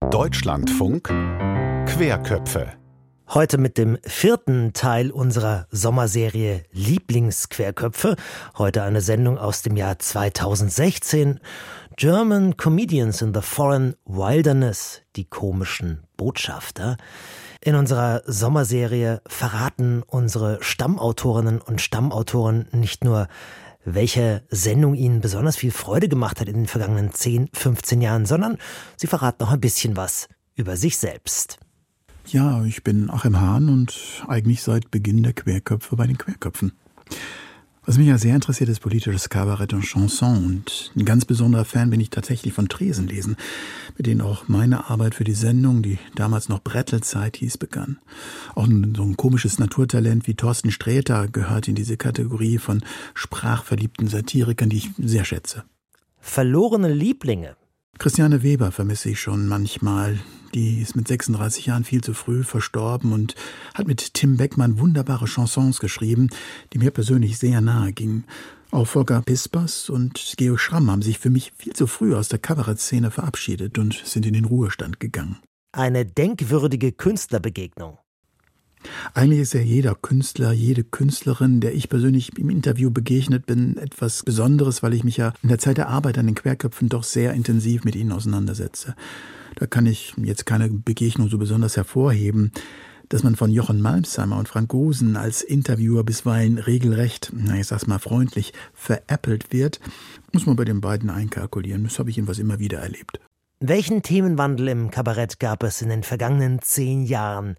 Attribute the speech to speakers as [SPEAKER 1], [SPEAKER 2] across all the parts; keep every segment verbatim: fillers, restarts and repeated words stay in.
[SPEAKER 1] Deutschlandfunk Querköpfe.
[SPEAKER 2] Heute mit dem vierten Teil unserer Sommerserie Lieblingsquerköpfe. Heute eine Sendung aus dem Jahr zweitausendsechzehn. German Comedians in the Foreign Wilderness, die komischen Botschafter. In unserer Sommerserie verraten unsere Stammautorinnen und Stammautoren nicht nur, welche Sendung ihnen besonders viel Freude gemacht hat in den vergangenen zehn, fünfzehn Jahren, sondern sie verraten auch ein bisschen was über sich selbst.
[SPEAKER 3] Ja, ich bin Achim Hahn und eigentlich seit Beginn der Querköpfe bei den Querköpfen. Was mich ja sehr interessiert, ist politisches Kabarett und Chanson. Und ein ganz besonderer Fan bin ich tatsächlich von Tresenlesen, mit denen auch meine Arbeit für die Sendung, die damals noch Brettelzeit hieß, begann. Auch ein, so ein komisches Naturtalent wie Thorsten Sträter gehört in diese Kategorie von sprachverliebten Satirikern, die ich sehr schätze.
[SPEAKER 2] Verlorene Lieblinge.
[SPEAKER 3] Christiane Weber vermisse ich schon manchmal. Die ist mit sechsunddreißig Jahren viel zu früh verstorben und hat mit Tim Beckmann wunderbare Chansons geschrieben, die mir persönlich sehr nahe gingen. Auch Volker Pispers und Georg Schramm haben sich für mich viel zu früh aus der Kabarettszene verabschiedet und sind in den Ruhestand gegangen.
[SPEAKER 2] Eine denkwürdige Künstlerbegegnung.
[SPEAKER 3] Eigentlich ist ja jeder Künstler, jede Künstlerin, der ich persönlich im Interview begegnet bin, etwas Besonderes, weil ich mich ja in der Zeit der Arbeit an den Querköpfen doch sehr intensiv mit ihnen auseinandersetze. Da kann ich jetzt keine Begegnung so besonders hervorheben. Dass man von Jochen Malmsheimer und Frank Gosen als Interviewer bisweilen regelrecht, na ich sag's mal freundlich, veräppelt wird, muss man bei den beiden einkalkulieren. Das habe ich jedenfalls immer wieder erlebt.
[SPEAKER 2] Welchen Themenwandel im Kabarett gab es in den vergangenen zehn Jahren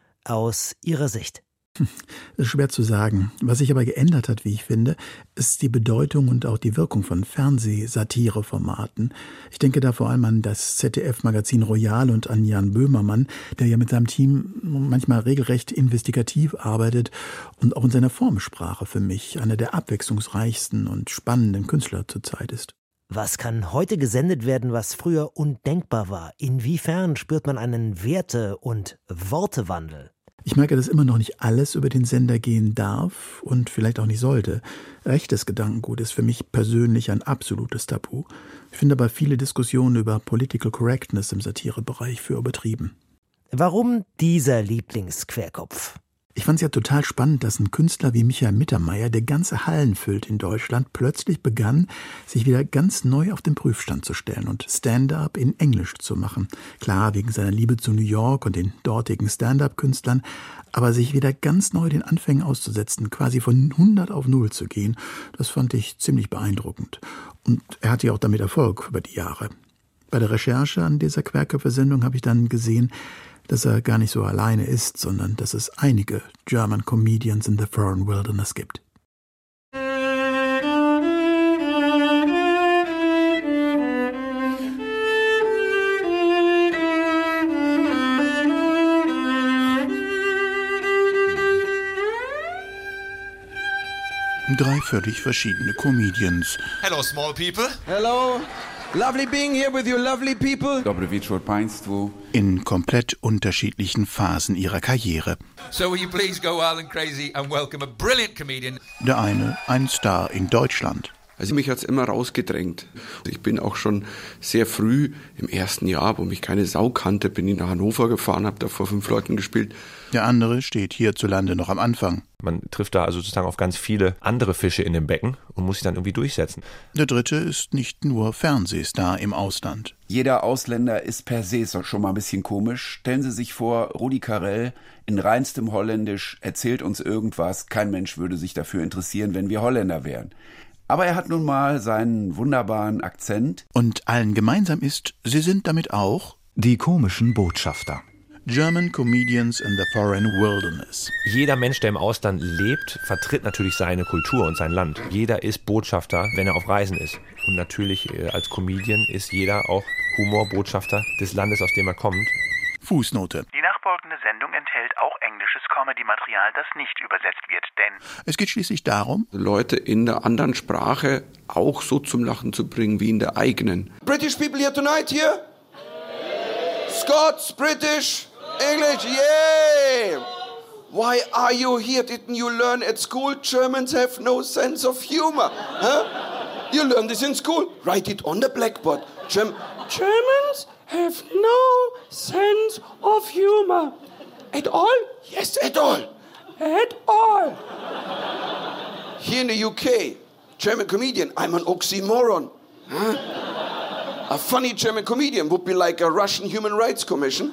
[SPEAKER 2] aus Ihrer Sicht?
[SPEAKER 3] Das ist schwer zu sagen. Was sich aber geändert hat, wie ich finde, ist die Bedeutung und auch die Wirkung von Fernsehsatireformaten. Ich denke da vor allem an das Z D F-Magazin Royal und an Jan Böhmermann, der ja mit seinem Team manchmal regelrecht investigativ arbeitet und auch in seiner Formensprache für mich einer der abwechslungsreichsten und spannenden Künstler zurzeit ist.
[SPEAKER 2] Was kann heute gesendet werden, was früher undenkbar war? Inwiefern spürt man einen Werte- und Wortewandel?
[SPEAKER 3] Ich merke, dass immer noch nicht alles über den Sender gehen darf und vielleicht auch nicht sollte. Rechtes Gedankengut ist für mich persönlich ein absolutes Tabu. Ich finde aber viele Diskussionen über Political Correctness im Satirebereich für übertrieben.
[SPEAKER 2] Warum dieser Lieblingsquerkopf?
[SPEAKER 3] Ich fand es ja total spannend, dass ein Künstler wie Michael Mittermeier, der ganze Hallen füllt in Deutschland, plötzlich begann, sich wieder ganz neu auf den Prüfstand zu stellen und Stand-up in Englisch zu machen. Klar, wegen seiner Liebe zu New York und den dortigen Stand-up-Künstlern, aber sich wieder ganz neu den Anfängen auszusetzen, quasi von hundert auf null zu gehen, das fand ich ziemlich beeindruckend. Und er hatte ja auch damit Erfolg über die Jahre. Bei der Recherche an dieser Querköpfe-Sendung habe ich dann gesehen, dass er gar nicht so alleine ist, sondern dass es einige German Comedians in the Foreign Wilderness gibt. Drei völlig verschiedene Comedians.
[SPEAKER 4] Hello, small people.
[SPEAKER 5] Hello. Lovely being here with you lovely people.
[SPEAKER 6] Dobre wieczór państwu.
[SPEAKER 3] In komplett unterschiedlichen Phasen ihrer Karriere.
[SPEAKER 4] So will you please go wild and crazy and welcome a brilliant comedian.
[SPEAKER 3] Der eine, ein Star in Deutschland.
[SPEAKER 7] Also mich hat's immer rausgedrängt. Ich bin auch schon sehr früh im ersten Jahr, wo mich keine Sau kannte, bin ich nach Hannover gefahren, habe da vor fünf Leuten gespielt.
[SPEAKER 3] Der andere steht hierzulande noch am Anfang.
[SPEAKER 8] Man trifft da also sozusagen auf ganz viele andere Fische in dem Becken und muss sich dann irgendwie durchsetzen.
[SPEAKER 3] Der dritte ist nicht nur Fernsehstar im Ausland.
[SPEAKER 6] Jeder Ausländer ist per se schon mal ein bisschen komisch. Stellen Sie sich vor, Rudi Carrell in reinstem Holländisch erzählt uns irgendwas. Kein Mensch würde sich dafür interessieren, wenn wir Holländer wären. Aber er hat nun mal seinen wunderbaren Akzent.
[SPEAKER 3] Und allen gemeinsam ist, sie sind damit auch
[SPEAKER 9] die komischen Botschafter.
[SPEAKER 3] German Comedians in the Foreign Wilderness.
[SPEAKER 8] Jeder Mensch, der im Ausland lebt, vertritt natürlich seine Kultur und sein Land. Jeder ist Botschafter, wenn er auf Reisen ist. Und natürlich äh, als Comedian ist jeder auch Humorbotschafter des Landes, aus dem er kommt.
[SPEAKER 3] Fußnote.
[SPEAKER 10] Die nachfolgende Sendung enthält auch englisches Comedy-Material, das nicht übersetzt wird, denn
[SPEAKER 3] es geht schließlich darum,
[SPEAKER 7] Leute in der anderen Sprache auch so zum Lachen zu bringen wie in der eigenen.
[SPEAKER 5] British people here tonight here? Scots, British, English, yeah! Why are you here? Didn't you learn at school? Germans have no sense of humor. Huh? You learn this in school. Write it on the blackboard. Germ- Germans have no sense of humor. At all? Yes, at all. At all. Here in the U K, German comedian, I'm an oxymoron. Huh? A funny German comedian would be like a Russian Human Rights Commission.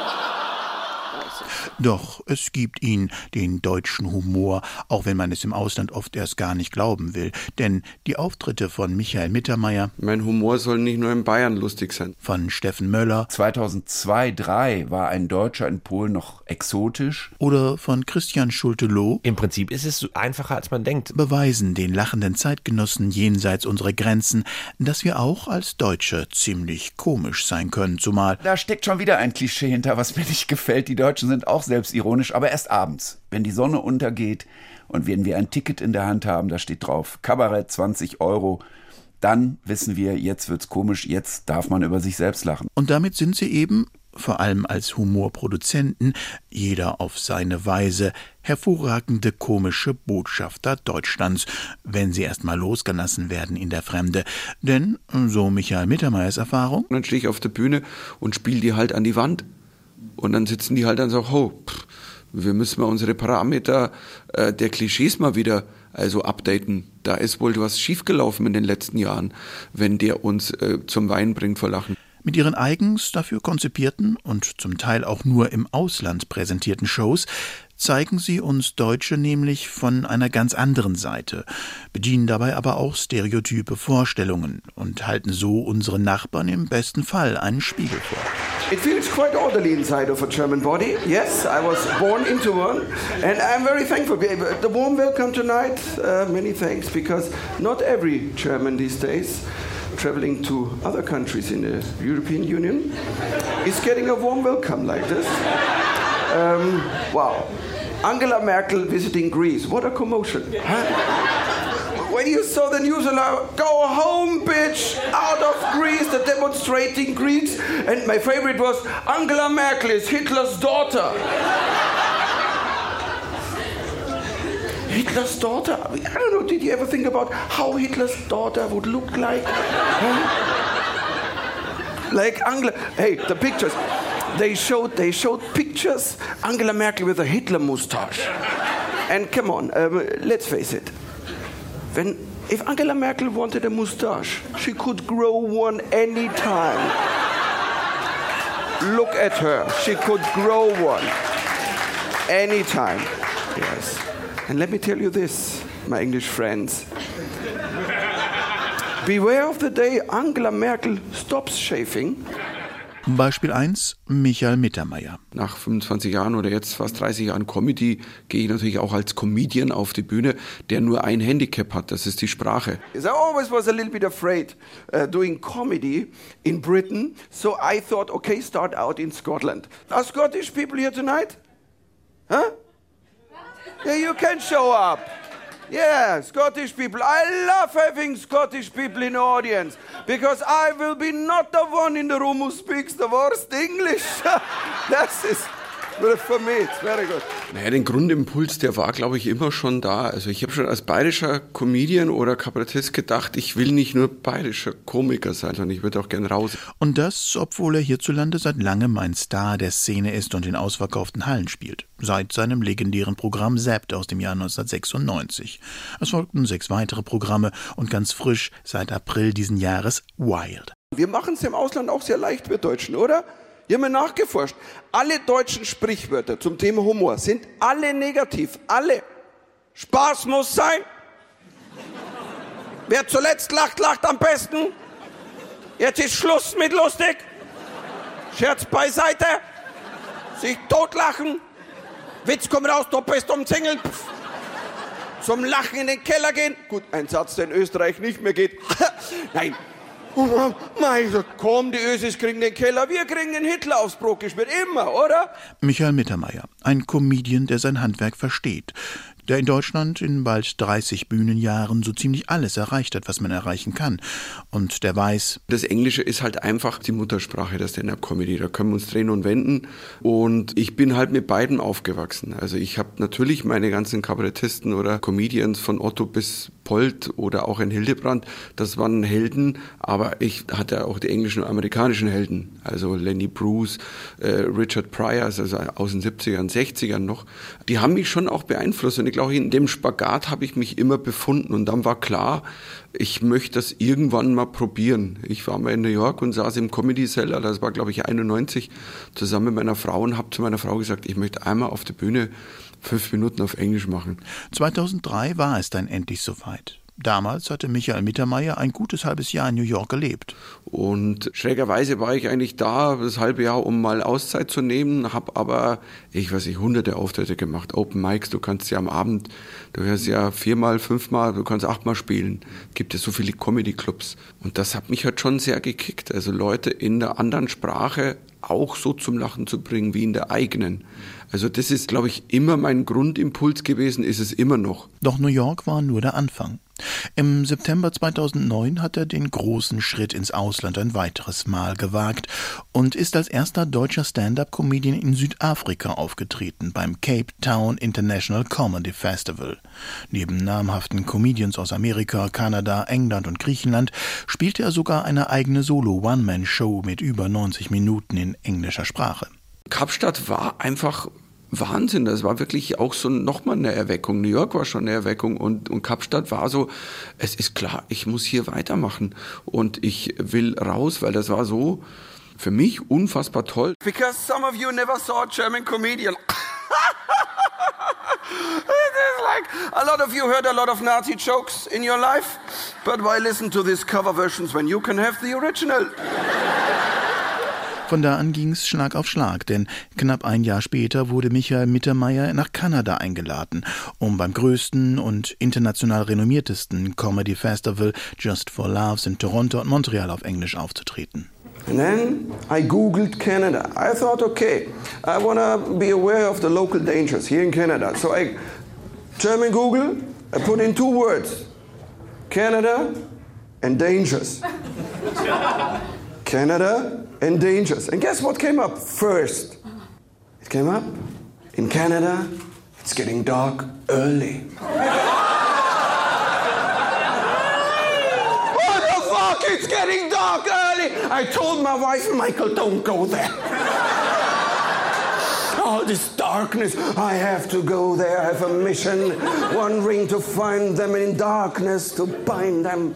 [SPEAKER 3] Doch es gibt ihn, den deutschen Humor, auch wenn man es im Ausland oft erst gar nicht glauben will. Denn die Auftritte von Michael Mittermeier,
[SPEAKER 7] mein Humor soll nicht nur in Bayern lustig sein,
[SPEAKER 3] von Steffen Möller,
[SPEAKER 6] zweitausendzwei drei war ein Deutscher in Polen noch exotisch,
[SPEAKER 3] oder von Christian Schulte-Loh,
[SPEAKER 8] im Prinzip ist es einfacher, als man denkt,
[SPEAKER 3] beweisen den lachenden Zeitgenossen jenseits unserer Grenzen, dass wir auch als Deutsche ziemlich komisch sein können, zumal
[SPEAKER 6] da steckt schon wieder ein Klischee hinter, was mir nicht gefällt. Die Deutschen sind auch selbstironisch, aber erst abends, wenn die Sonne untergeht und wenn wir ein Ticket in der Hand haben, da steht drauf Kabarett zwanzig Euro, dann wissen wir, jetzt wird's komisch, jetzt darf man über sich selbst lachen.
[SPEAKER 3] Und damit sind sie eben, vor allem als Humorproduzenten, jeder auf seine Weise, hervorragende komische Botschafter Deutschlands, wenn sie erst mal losgelassen werden in der Fremde. Denn, so Michael Mittermeiers Erfahrung,
[SPEAKER 7] und dann stehe ich auf der Bühne und spiele die halt an die Wand. Und dann sitzen die halt dann so, oh, pff, wir müssen mal unsere Parameter äh, der Klischees mal wieder also updaten. Da ist wohl was schiefgelaufen in den letzten Jahren, wenn der uns äh, zum Weinen bringt vor Lachen.
[SPEAKER 3] Mit ihren eigens dafür konzipierten und zum Teil auch nur im Ausland präsentierten Shows zeigen sie uns Deutsche nämlich von einer ganz anderen Seite, bedienen dabei aber auch stereotype Vorstellungen und halten so unseren Nachbarn im besten Fall einen Spiegel vor.
[SPEAKER 5] It feels quite orderly inside of a German body. Yes, I was born into one, and I'm very thankful. The warm welcome tonight, uh, many thanks, because not every German these days traveling to other countries in the European Union is getting a warm welcome like this. Um, wow. Angela Merkel visiting Greece. What a commotion. Huh? When you saw the news alert, go home, bitch, out of Greece, the demonstrating Greeks. And my favorite was, Angela Merkel is Hitler's daughter. Hitler's daughter? I don't know, did you ever think about how Hitler's daughter would look like? Huh? Like Angela, hey, the pictures. They showed, they showed pictures, Angela Merkel with a Hitler moustache. And come on, um, let's face it. When, if Angela Merkel wanted a moustache, she could grow one any time. Look at her, she could grow one any time. Yes. And let me tell you this, my English friends. Beware of the day Angela Merkel stops shaving.
[SPEAKER 3] Beispiel eins, Michael Mittermeier.
[SPEAKER 7] Nach fünfundzwanzig Jahren oder jetzt fast dreißig Jahren Comedy gehe ich natürlich auch als Comedian auf die Bühne, der nur ein Handicap hat, das ist die Sprache.
[SPEAKER 5] I always was a little bit afraid uh, doing comedy in Britain, so I thought, okay, start out in Scotland. Are Scottish people here tonight? Huh? Yeah, you can show up. Yeah, Scottish people. I love having Scottish people in the audience because I will be not the one in the room who speaks the worst English. Das ist für mich, it's very good.
[SPEAKER 7] Naja, den Grundimpuls, der war, glaube ich, immer schon da. Also ich habe schon als bayerischer Comedian oder Kabarettist gedacht, ich will nicht nur bayerischer Komiker sein, sondern ich würde auch gern raus.
[SPEAKER 3] Und das, obwohl er hierzulande seit langem ein Star der Szene ist und in ausverkauften Hallen spielt. Seit seinem legendären Programm Zapped aus dem Jahr neunzehnhundertsechsundneunzig. Es folgten sechs weitere Programme und ganz frisch seit April diesen Jahres Wild.
[SPEAKER 5] Wir machen es im Ausland auch sehr leicht, wir Deutschen, oder? Ich habe mir nachgeforscht. Alle deutschen Sprichwörter zum Thema Humor sind alle negativ. Alle. Spaß muss sein. Wer zuletzt lacht, lacht am besten. Jetzt ist Schluss mit lustig. Scherz beiseite. Sich totlachen. Witz kommt raus, du bist umzingelt. Zum Lachen in den Keller gehen. Gut, ein Satz, der in Österreich nicht mehr geht. Nein. Oh, mein Gott, komm, die Ösis kriegen den Keller, wir kriegen den Hitler aufs Brot gespielt, immer, oder?
[SPEAKER 3] Michael Mittermeier, ein Comedian, der sein Handwerk versteht. der in Deutschland in bald dreißig Bühnenjahren so ziemlich alles erreicht hat, was man erreichen kann. Und der weiß,
[SPEAKER 7] das Englische ist halt einfach die Muttersprache der Stand-up-Comedy. Da können wir uns drehen und wenden. Und ich bin halt mit beiden aufgewachsen. Also ich habe natürlich meine ganzen Kabarettisten oder Comedians von Otto bis Polt oder auch ein Hildebrand, das waren Helden, aber ich hatte auch die englischen und amerikanischen Helden, also Lenny Bruce, äh, Richard Pryor, also aus den siebzigern, sechzigern noch, die haben mich schon auch beeinflusst und ich glaube, in dem Spagat habe ich mich immer befunden und dann war klar, ich möchte das irgendwann mal probieren. Ich war mal in New York und saß im Comedy Cellar, das war glaube ich einundneunzig, zusammen mit meiner Frau und habe zu meiner Frau gesagt, ich möchte einmal auf der Bühne fünf Minuten auf Englisch machen.
[SPEAKER 3] zweitausenddrei war es dann endlich soweit. Damals hatte Michael Mittermeier ein gutes halbes Jahr in New York gelebt.
[SPEAKER 7] Und schrägerweise war ich eigentlich da, das halbe Jahr, um mal Auszeit zu nehmen, habe aber, ich weiß nicht, hunderte Auftritte gemacht, Open Mics, du kannst ja am Abend, du kannst ja viermal, fünfmal, du kannst achtmal spielen. Gibt ja so viele Comedy-Clubs. Und das hat mich halt schon sehr gekickt. Also Leute in der anderen Sprache auch so zum Lachen zu bringen wie in der eigenen. Also das ist, glaube ich, immer mein Grundimpuls gewesen, ist es immer noch.
[SPEAKER 3] Doch New York war nur der Anfang. Im September zweitausendneun hat er den großen Schritt ins Ausland ein weiteres Mal gewagt und ist als erster deutscher Stand-up-Comedian in Südafrika aufgetreten beim Cape Town International Comedy Festival. Neben namhaften Comedians aus Amerika, Kanada, England und Griechenland spielte er sogar eine eigene Solo-One-Man-Show mit über neunzig Minuten in englischer Sprache.
[SPEAKER 7] Kapstadt war einfach Wahnsinn, das war wirklich auch so nochmal eine Erweckung. New York war schon eine Erweckung und, und Kapstadt war so, es ist klar, ich muss hier weitermachen und ich will raus, weil das war so für mich unfassbar toll.
[SPEAKER 5] Because some of you never saw a German comedian. It is like a lot of you heard a lot of Nazi jokes in your life, but why listen to these cover versions when you can have the original?
[SPEAKER 3] Von da an ging's Schlag auf Schlag, denn knapp ein Jahr später wurde Michael Mittermeier nach Kanada eingeladen, um beim größten und international renommiertesten Comedy Festival Just for Laughs in Toronto und Montreal auf Englisch aufzutreten.
[SPEAKER 5] And then I googled Canada. I thought, okay, I want to be aware of the local dangers here in Canada. So I, German Google, I put in two words, Canada and dangers. Canada and dangers. And guess what came up first? It came up, in Canada, it's getting dark early. What the fuck? It's getting dark early. I told my wife, Michael, don't go there. All this darkness, I have to go there, I have a mission. One ring to find them, in darkness to bind them.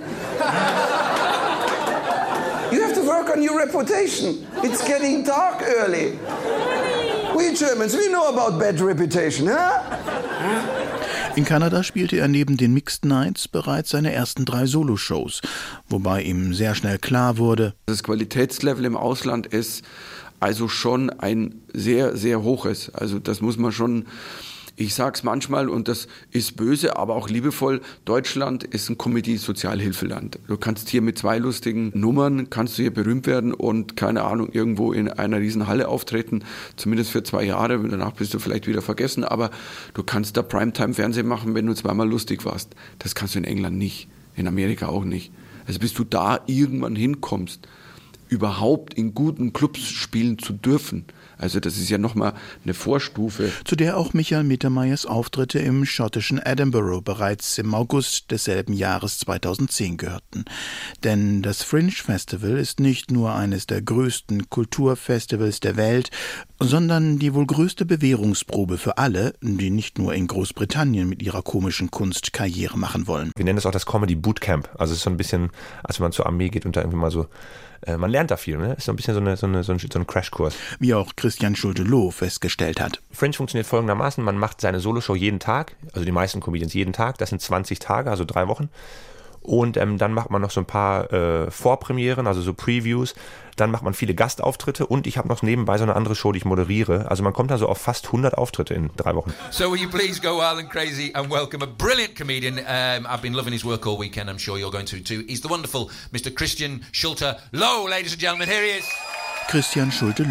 [SPEAKER 5] You have to work on your reputation. It's getting dark early. We Germans, we know about bad reputation, huh?
[SPEAKER 3] In Kanada spielte er neben den Mixed Nights bereits seine ersten drei Soloshows, wobei ihm sehr schnell klar wurde,
[SPEAKER 7] das Qualitätslevel im Ausland ist also schon ein sehr, sehr hohes. Also das muss man schon, ich sag's manchmal und das ist böse, aber auch liebevoll, Deutschland ist ein Comedy-Sozialhilfeland. Du kannst hier mit zwei lustigen Nummern, kannst du hier berühmt werden und, keine Ahnung, irgendwo in einer riesen Halle auftreten, zumindest für zwei Jahre, danach bist du vielleicht wieder vergessen, aber du kannst da Primetime-Fernsehen machen, wenn du zweimal lustig warst. Das kannst du in England nicht, in Amerika auch nicht. Also bis du da irgendwann hinkommst, überhaupt in guten Clubs spielen zu dürfen. Also das ist ja nochmal eine Vorstufe.
[SPEAKER 3] Zu der auch Michael Mittermeiers Auftritte im schottischen Edinburgh bereits im August desselben Jahres zweitausendzehn gehörten. Denn das Fringe Festival ist nicht nur eines der größten Kulturfestivals der Welt, sondern die wohl größte Bewährungsprobe für alle, die nicht nur in Großbritannien mit ihrer komischen Kunst Karriere machen wollen.
[SPEAKER 8] Wir nennen es auch das Comedy Bootcamp. Also es ist so ein bisschen, als wenn man zur Armee geht und da irgendwie mal so, äh, man lernt da viel, ne? Ist so ein bisschen so, eine, so, eine, so, ein, so ein Crashkurs.
[SPEAKER 3] Wie auch Christian Schulte-Loh festgestellt hat.
[SPEAKER 8] Fringe funktioniert folgendermaßen, man macht seine Soloshow jeden Tag, also die meisten Comedians jeden Tag, das sind zwanzig Tage, also drei Wochen. Und ähm, dann macht man noch so ein paar äh, Vorpremieren, also so Previews. Dann macht man viele Gastauftritte und ich habe noch nebenbei so eine andere Show, die ich moderiere. Also man kommt dann so auf fast hundert Auftritte in drei Wochen.
[SPEAKER 4] So will you please go wild and crazy and welcome a brilliant comedian. Um, I've been loving his work all weekend. I'm sure you're going to too. He's the wonderful Mister Christian Schulte-Loh, ladies and gentlemen. Here he is.
[SPEAKER 3] Christian Schulte-Loh.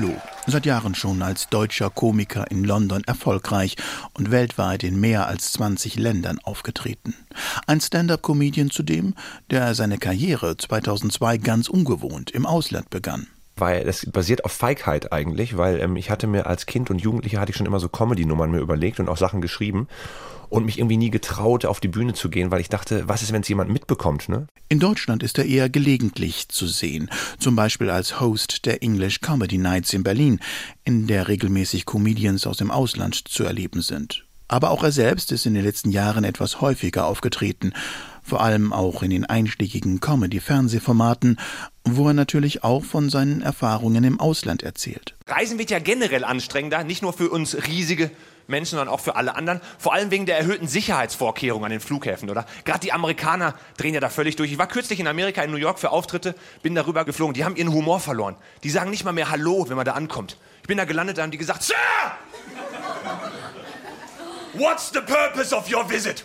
[SPEAKER 3] Seit Jahren schon als deutscher Komiker in London erfolgreich und weltweit in mehr als zwanzig Ländern aufgetreten. Ein Stand-up-Comedian zudem, der seine Karriere zweitausendzwei ganz ungewohnt im Ausland begann.
[SPEAKER 8] Weil das basiert auf Feigheit eigentlich, weil ähm, ich hatte mir als Kind und Jugendlicher hatte ich schon immer so Comedy-Nummern mir überlegt und auch Sachen geschrieben und mich irgendwie nie getraut, auf die Bühne zu gehen, weil ich dachte, was ist, wenn es jemand mitbekommt, ne?
[SPEAKER 3] In Deutschland ist er eher gelegentlich zu sehen, zum Beispiel als Host der English Comedy Nights in Berlin, in der regelmäßig Comedians aus dem Ausland zu erleben sind. Aber auch er selbst ist in den letzten Jahren etwas häufiger aufgetreten, vor allem auch in den einschlägigen Comedy-Fernsehformaten, wo er natürlich auch von seinen Erfahrungen im Ausland erzählt.
[SPEAKER 11] Reisen wird ja generell anstrengender, nicht nur für uns riesige Menschen, sondern auch für alle anderen. Vor allem wegen der erhöhten Sicherheitsvorkehrungen an den Flughäfen, oder? Gerade die Amerikaner drehen ja da völlig durch. Ich war kürzlich in Amerika, in New York für Auftritte, bin darüber geflogen. Die haben ihren Humor verloren. Die sagen nicht mal mehr Hallo, wenn man da ankommt. Ich bin da gelandet, da haben die gesagt, Sir! What's the purpose of your visit?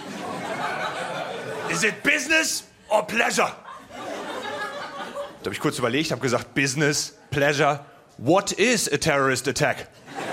[SPEAKER 11] Is it business or pleasure? Da habe ich kurz überlegt, habe gesagt, Business, Pleasure. What is a terrorist attack?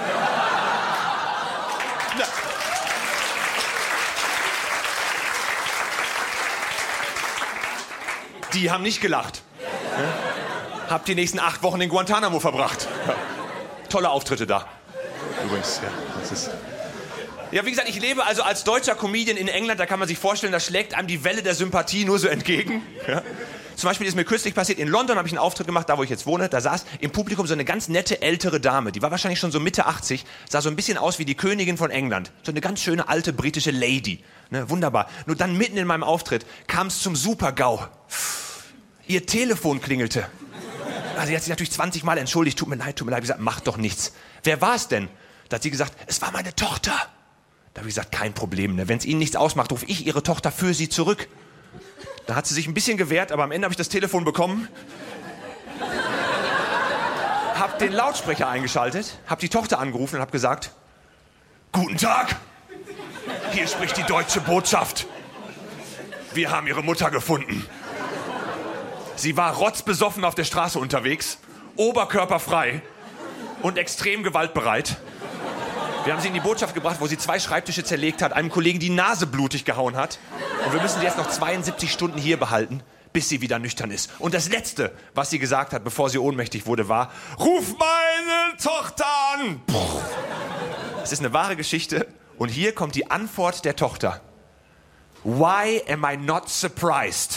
[SPEAKER 11] Die haben nicht gelacht. Hab die nächsten acht Wochen in Guantanamo verbracht. Tolle Auftritte da. Übrigens, ja, das ist... Ja, wie gesagt, ich lebe also als deutscher Comedian in England, da kann man sich vorstellen, da schlägt einem die Welle der Sympathie nur so entgegen. Ja. Zum Beispiel ist mir kürzlich passiert, in London habe ich einen Auftritt gemacht, da wo ich jetzt wohne, da saß im Publikum so eine ganz nette ältere Dame, die war wahrscheinlich schon so Mitte achtzig, sah so ein bisschen aus wie die Königin von England, so eine ganz schöne alte britische Lady, ne, wunderbar. Nur dann mitten in meinem Auftritt kam es zum Super-GAU. Ihr Telefon klingelte. Also sie hat sich natürlich zwanzig Mal entschuldigt, tut mir leid, tut mir leid, ich habe gesagt, macht doch nichts. Wer war es denn? Da hat sie gesagt, es war meine Tochter. Da habe ich gesagt, kein Problem, ne? Wenn es Ihnen nichts ausmacht, rufe ich Ihre Tochter für Sie zurück. Da hat sie sich ein bisschen gewehrt, aber am Ende habe ich das Telefon bekommen, habe den Lautsprecher eingeschaltet, habe die Tochter angerufen und habe gesagt, guten Tag, hier spricht die deutsche Botschaft. Wir haben Ihre Mutter gefunden. Sie war rotzbesoffen auf der Straße unterwegs, oberkörperfrei und extrem gewaltbereit. Wir haben sie in die Botschaft gebracht, wo sie zwei Schreibtische zerlegt hat, einem Kollegen die Nase blutig gehauen hat. Und wir müssen sie jetzt noch zweiundsiebzig Stunden hier behalten, bis sie wieder nüchtern ist. Und das Letzte, was sie gesagt hat, bevor sie ohnmächtig wurde, war, ruf meine Tochter an! Das ist eine wahre Geschichte. Und hier kommt die Antwort der Tochter. Why am I not surprised?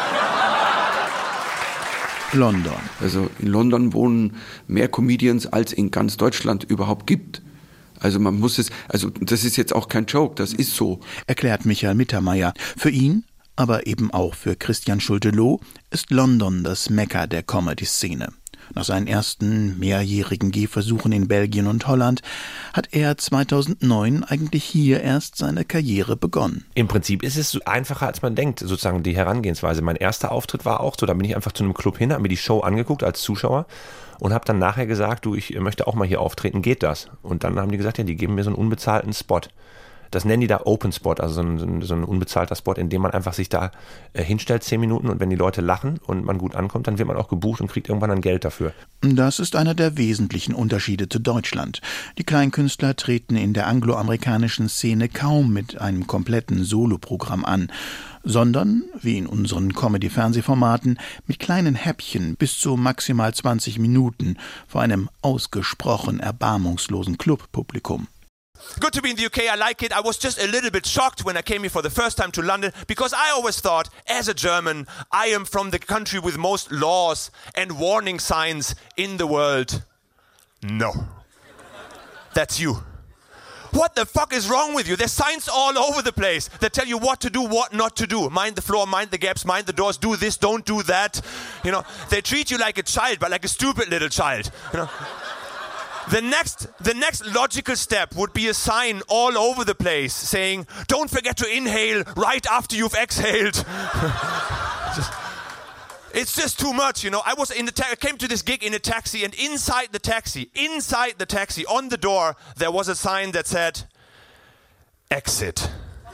[SPEAKER 3] London.
[SPEAKER 7] Also in London wohnen mehr Comedians, als in ganz Deutschland überhaupt gibt. Also man muss es, also das ist jetzt auch kein Joke, das ist so.
[SPEAKER 3] Erklärt Michael Mittermeier. Für ihn, aber eben auch für Christian Schulte-Loh, ist London das Mekka der Comedy-Szene. Nach seinen ersten mehrjährigen Gehversuchen in Belgien und Holland hat er zweitausendneun eigentlich hier erst seine Karriere begonnen.
[SPEAKER 8] Im Prinzip ist es einfacher, als man denkt, sozusagen die Herangehensweise. Mein erster Auftritt war auch so, da bin ich einfach zu einem Club hin, habe mir die Show angeguckt als Zuschauer und habe dann nachher gesagt, du, ich möchte auch mal hier auftreten, geht das? Und dann haben die gesagt, ja, die geben mir so einen unbezahlten Spot. Das nennen die da Open Spot, also so ein, so ein unbezahlter Spot, in dem man einfach sich da äh, hinstellt, zehn Minuten, und wenn die Leute lachen und man gut ankommt, dann wird man auch gebucht und kriegt irgendwann dann Geld dafür.
[SPEAKER 3] Das ist einer der wesentlichen Unterschiede zu Deutschland. Die Kleinkünstler treten in der angloamerikanischen Szene kaum mit einem kompletten Soloprogramm an, sondern, wie in unseren Comedy-Fernsehformaten, mit kleinen Häppchen bis zu maximal zwanzig Minuten vor einem ausgesprochen erbarmungslosen Clubpublikum.
[SPEAKER 11] Good to be in the U K, I like it. I was just a little bit shocked when I came here for the first time to London because I always thought, as a German, I am from the country with most laws and warning signs in the world. No. That's you. What the fuck is wrong with you? There's signs all over the place that tell you what to do, what not to do. Mind the floor, mind the gaps, mind the doors, do this, don't do that. You know, they treat you like a child, but like a stupid little child. You know. The next, the next logical step would be a sign all over the place saying, don't forget to inhale right after you've exhaled. just, it's just too much, you know. I was in the ta- I came to this gig in a taxi, and inside the taxi, inside the taxi, on the door, there was a sign that said, exit.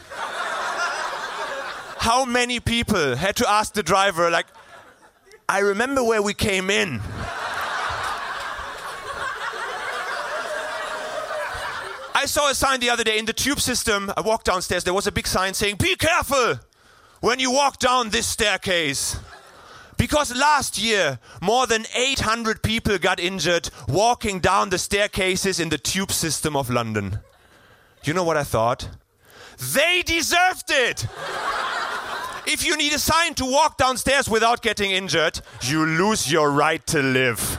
[SPEAKER 11] How many people had to ask the driver, like, I remember where we came in. I saw a sign the other day in the tube system. I walked downstairs. There was a big sign saying, "Be careful when you walk down this staircase." Because last year, more than eight hundred people got injured walking down the staircases in the tube system of London. You know what I thought? They deserved it! If you need a sign to walk downstairs without getting injured, you lose your right to live.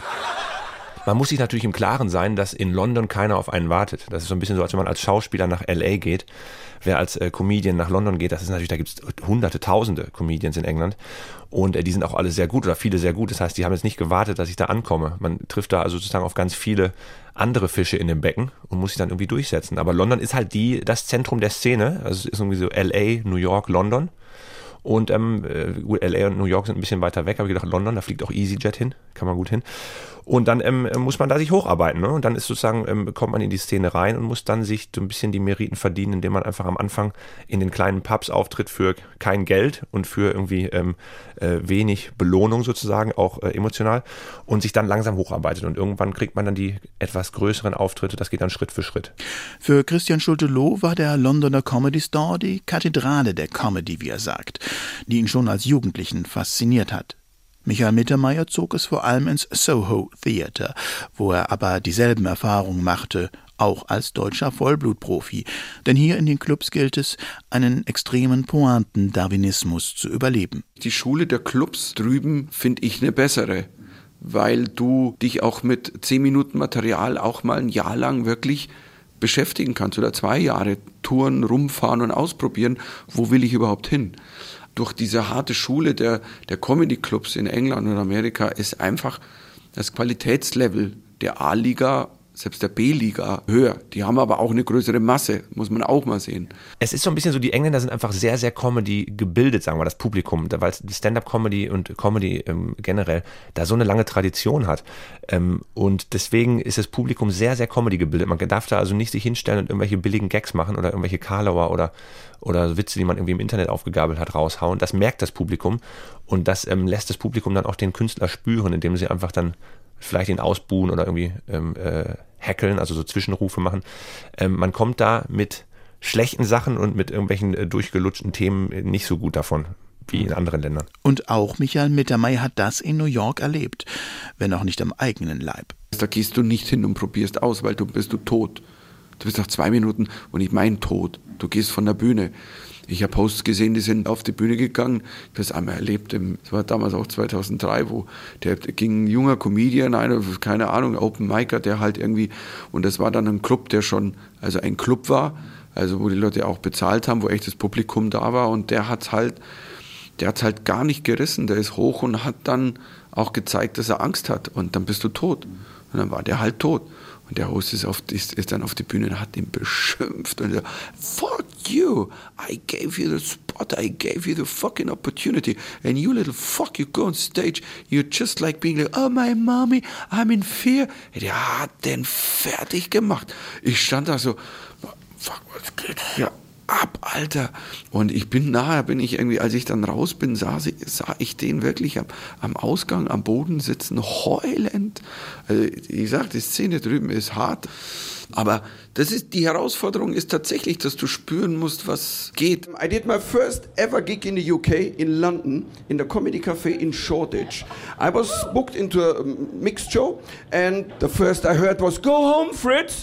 [SPEAKER 8] Man muss sich natürlich im Klaren sein, dass in London keiner auf einen wartet. Das ist so ein bisschen so, als wenn man als Schauspieler nach L A geht. Wer als äh, Comedian nach London geht, das ist natürlich, da gibt es hunderte, tausende Comedians in England. Und äh, die sind auch alle sehr gut oder viele sehr gut. Das heißt, die haben jetzt nicht gewartet, dass ich da ankomme. Man trifft da also sozusagen auf ganz viele andere Fische in dem Becken und muss sich dann irgendwie durchsetzen. Aber London ist halt die, das Zentrum der Szene. Also es ist irgendwie so L A, New York, London. Und ähm, L A und New York sind ein bisschen weiter weg, habe ich gedacht, London, da fliegt auch EasyJet hin, kann man gut hin. Und dann ähm, muss man da sich hocharbeiten, ne? Und dann ist sozusagen, ähm, kommt man in die Szene rein und muss dann sich so ein bisschen die Meriten verdienen, indem man einfach am Anfang in den kleinen Pubs auftritt für kein Geld und für irgendwie ähm, äh, wenig Belohnung sozusagen, auch äh, emotional, und sich dann langsam hocharbeitet. Und irgendwann kriegt man dann die etwas größeren Auftritte, das geht dann Schritt für Schritt.
[SPEAKER 3] Für Christian Schulte-Loh war der Londoner Comedy Store die Kathedrale der Comedy, wie er sagt, die ihn schon als Jugendlichen fasziniert hat. Michael Mittermeier zog es vor allem ins Soho Theater, wo er aber dieselben Erfahrungen machte, auch als deutscher Vollblutprofi. Denn hier in den Clubs gilt es, einen extremen Pointen-Darwinismus zu überleben.
[SPEAKER 7] Die Schule der Clubs drüben finde ich eine bessere, weil du dich auch mit zehn Minuten Material auch mal ein Jahr lang wirklich beschäftigen kannst oder zwei Jahre touren, rumfahren und ausprobieren, wo will ich überhaupt hin. Durch diese harte Schule der, der Comedy-Clubs in England und Amerika ist einfach das Qualitätslevel der A-Liga, selbst der B-Liga, höher. Die haben aber auch eine größere Masse, muss man auch mal sehen.
[SPEAKER 8] Es ist so ein bisschen so, die Engländer sind einfach sehr, sehr Comedy gebildet, sagen wir, das Publikum, weil Stand-up-Comedy und Comedy ähm, generell da so eine lange Tradition hat. Ähm, und deswegen ist das Publikum sehr, sehr Comedy gebildet. Man darf da also nicht sich hinstellen und irgendwelche billigen Gags machen oder irgendwelche Karlauer oder, oder Witze, die man irgendwie im Internet aufgegabelt hat, raushauen. Das merkt das Publikum und das ähm, lässt das Publikum dann auch den Künstler spüren, indem sie einfach dann vielleicht ihn ausbuhen oder irgendwie ähm, äh, hackeln, also so Zwischenrufe machen. Ähm, man kommt da mit schlechten Sachen und mit irgendwelchen äh, durchgelutschten Themen nicht so gut davon wie in anderen Ländern.
[SPEAKER 3] Und auch Michael Mittermeier hat das in New York erlebt, wenn auch nicht am eigenen Leib.
[SPEAKER 7] Da gehst du nicht hin und probierst aus, weil du bist du tot. Du bist nach zwei Minuten und ich mein tot. Du gehst von der Bühne. Ich habe Hosts gesehen, die sind auf die Bühne gegangen. Ich habe das einmal erlebt, das war damals auch zweitausenddrei, wo der ging ein junger Comedian, einer, keine Ahnung, Open Micer, der halt irgendwie, und das war dann ein Club, der schon, also ein Club war, also wo die Leute auch bezahlt haben, wo echtes Publikum da war, und der hat halt, der hat halt gar nicht gerissen, der ist hoch und hat dann auch gezeigt, dass er Angst hat, und dann bist du tot. Und dann war der halt tot. Und der Host ist, auf, ist, ist dann auf die Bühne und hat ihn beschimpft. Und er, fuck you, I gave you the spot, I gave you the fucking opportunity. And you little fuck, you go on stage, you're just like being like, oh my mommy, I'm in fear. Der hat den fertig gemacht. Ich stand da so, fuck, was geht hier ab, Alter? Und ich bin nachher, bin ich irgendwie, als ich dann raus bin, sah, sie, sah ich den wirklich am, am Ausgang, am Boden sitzen, heulend. Also ich sag, die Szene drüben ist hart. Aber das ist, die Herausforderung ist tatsächlich, dass du spüren musst, was geht.
[SPEAKER 5] I did my first ever gig in the U K, in London, in the Comedy Café in Shoreditch. I was booked into a mixed show, and the first I heard was, "Go home, Fritz."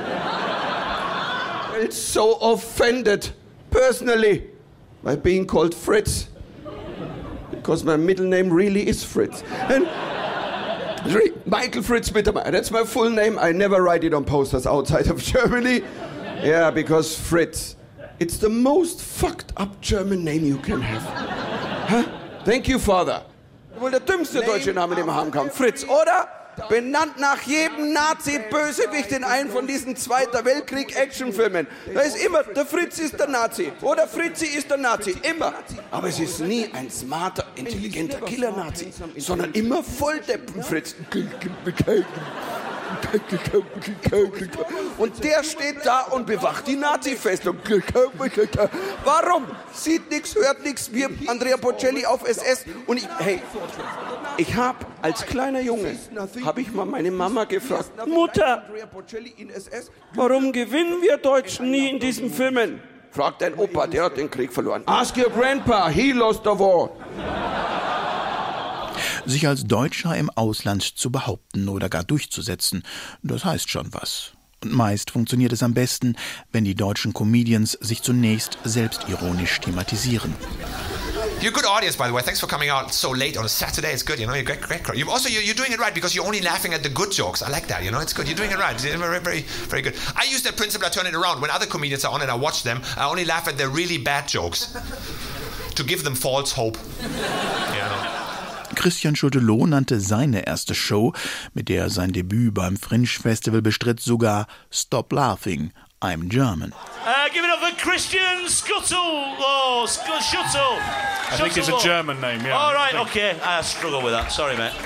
[SPEAKER 5] I felt so offended, personally, by being called Fritz, because my middle name really is Fritz. And Michael Fritz Mittermeier, that's my full name. I never write it on posters outside of Germany. Yeah, because Fritz, it's the most fucked up German name you can have. Huh? Thank you, Father. Wohl der dümmste deutsche Name, den man haben kann. Fritz, oder? Benannt nach jedem Nazi-Bösewicht in einem von diesen Zweiter Weltkrieg-Actionfilmen. Da ist immer, der Fritz ist der Nazi oder Fritzi ist der Nazi, immer. Aber es ist nie ein smarter, intelligenter Killer-Nazi, sondern immer Volldeppen-Fritz. Und der steht da und bewacht die Nazi-Festung. Warum? Sieht nichts, hört nichts, wie Andrea Bocelli auf S S. Und ich, hey, ich habe als kleiner Junge, habe ich mal meine Mama gefragt, Mutter, warum gewinnen wir Deutschen nie in diesen Filmen? Fragt dein Opa, der hat den Krieg verloren. Ask your grandpa, he lost the war.
[SPEAKER 3] Sich als Deutscher im Ausland zu behaupten oder gar durchzusetzen, das heißt schon was. Und meist funktioniert es am besten, wenn die deutschen Comedians sich zunächst selbstironisch thematisieren.
[SPEAKER 11] You're a good audience, by the way. Thanks for coming out so late on a Saturday. It's good, you know. You're great, great. You're also you're, you're doing it right because you're only laughing at the good jokes. I like that, you know. It's good. You're doing it right. Very, very, very good. I use that principle. I turn it around. When other comedians are on and I watch them, I only laugh at their really bad jokes to give them false hope. You know.
[SPEAKER 3] Christian Schulte-Loh nannte seine erste Show, mit der er sein Debüt beim Fringe Festival bestritt, sogar Stop Laughing, I'm German.
[SPEAKER 12] Uh, give it up for Christian Schulte-Loh. Schuttel.
[SPEAKER 13] I think it's a German name, yeah.
[SPEAKER 12] All right, okay. I struggle with that. Sorry, mate.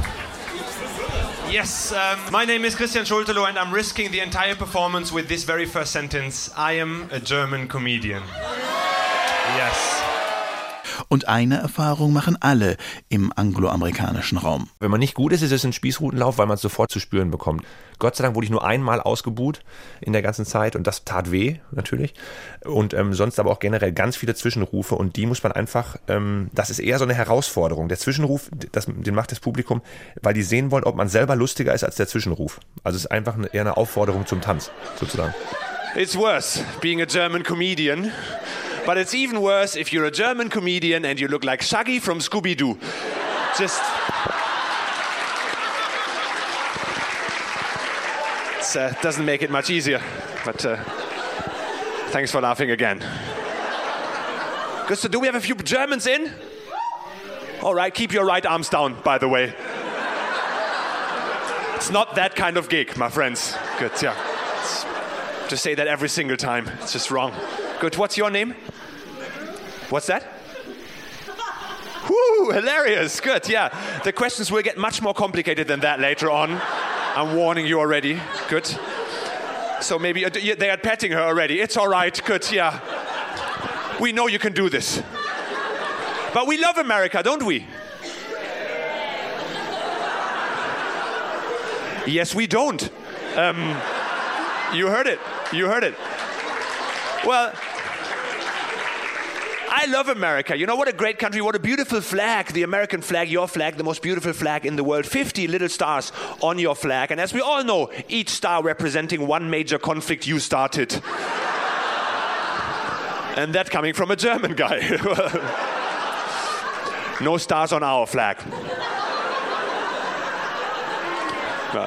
[SPEAKER 14] Yes, um, my name is Christian Schulte-Loh and I'm risking the entire performance with this very first sentence. I am a German comedian. Yes.
[SPEAKER 3] Und eine Erfahrung machen alle im angloamerikanischen Raum.
[SPEAKER 8] Wenn man nicht gut ist, ist es ein Spießrutenlauf, weil man es sofort zu spüren bekommt. Gott sei Dank wurde ich nur einmal ausgebuht in der ganzen Zeit und das tat weh, natürlich. Und ähm, sonst aber auch generell ganz viele Zwischenrufe und die muss man einfach, ähm, das ist eher so eine Herausforderung. Der Zwischenruf, das, den macht das Publikum, weil die sehen wollen, ob man selber lustiger ist als der Zwischenruf. Also es ist einfach eine, eher eine Aufforderung zum Tanz, sozusagen.
[SPEAKER 11] It's worse being a German comedian. But it's even worse if you're a German comedian and you look like Shaggy from Scooby-Doo. Just... It uh, doesn't make it much easier, but uh, thanks for laughing again. Good, so do we have a few Germans in? All right, keep your right arms down, by the way. It's not that kind of gig, my friends. Good, yeah. It's, just say that every single time. It's just wrong. Good, what's your name? What's that? Woo, hilarious. Good, yeah. The questions will get much more complicated than that later on. I'm warning you already. Good. So maybe uh, they are petting her already. It's all right. Good, yeah. We know you can do this. But we love America, don't we? Yes, we don't. Um, you heard it. You heard it. Well, I love America. You know, what a great country, what a beautiful flag. The American flag, your flag, the most beautiful flag in the world. fifty little stars on your flag. And as we all know, each star representing one major conflict you started. And that coming from a German guy. No stars on our flag. Well,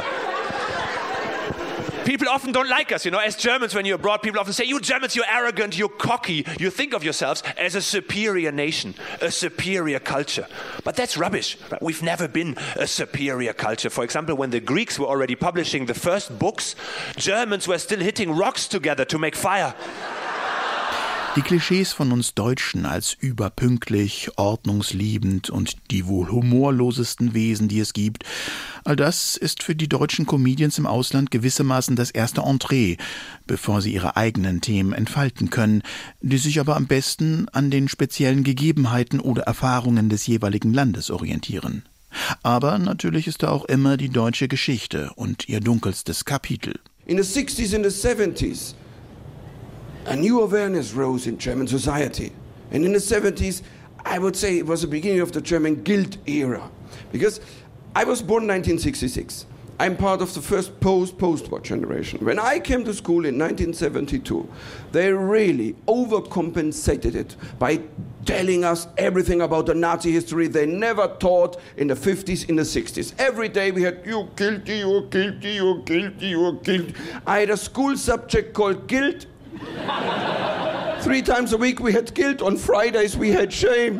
[SPEAKER 11] people often don't like us, you know, as Germans when you're abroad, people often say, you Germans, you're arrogant, you're cocky. You think of yourselves as a superior nation, a superior culture. But that's rubbish. We've never been a superior culture. For example, when the Greeks were already publishing the first books, Germans were still hitting rocks together to make fire.
[SPEAKER 3] Die Klischees von uns Deutschen als überpünktlich, ordnungsliebend und die wohl humorlosesten Wesen, die es gibt, all das ist für die deutschen Comedians im Ausland gewissermaßen das erste Entree, bevor sie ihre eigenen Themen entfalten können, die sich aber am besten an den speziellen Gegebenheiten oder Erfahrungen des jeweiligen Landes orientieren. Aber natürlich ist da auch immer die deutsche Geschichte und ihr dunkelstes Kapitel.
[SPEAKER 5] In the sixties and the seventies, a new awareness rose in German society. And in the seventies, I would say it was the beginning of the German guilt era. Because I was born nineteen sixty-six. I'm part of the first post-post-war generation. When I came to school in nineteen seventy-two, they really overcompensated it by telling us everything about the Nazi history they never taught in the fifties, in the sixties. Every day we had, you're guilty, you're guilty, you're guilty, you're guilty. I had a school subject called guilt. Three times a week we had guilt. On Fridays we had shame.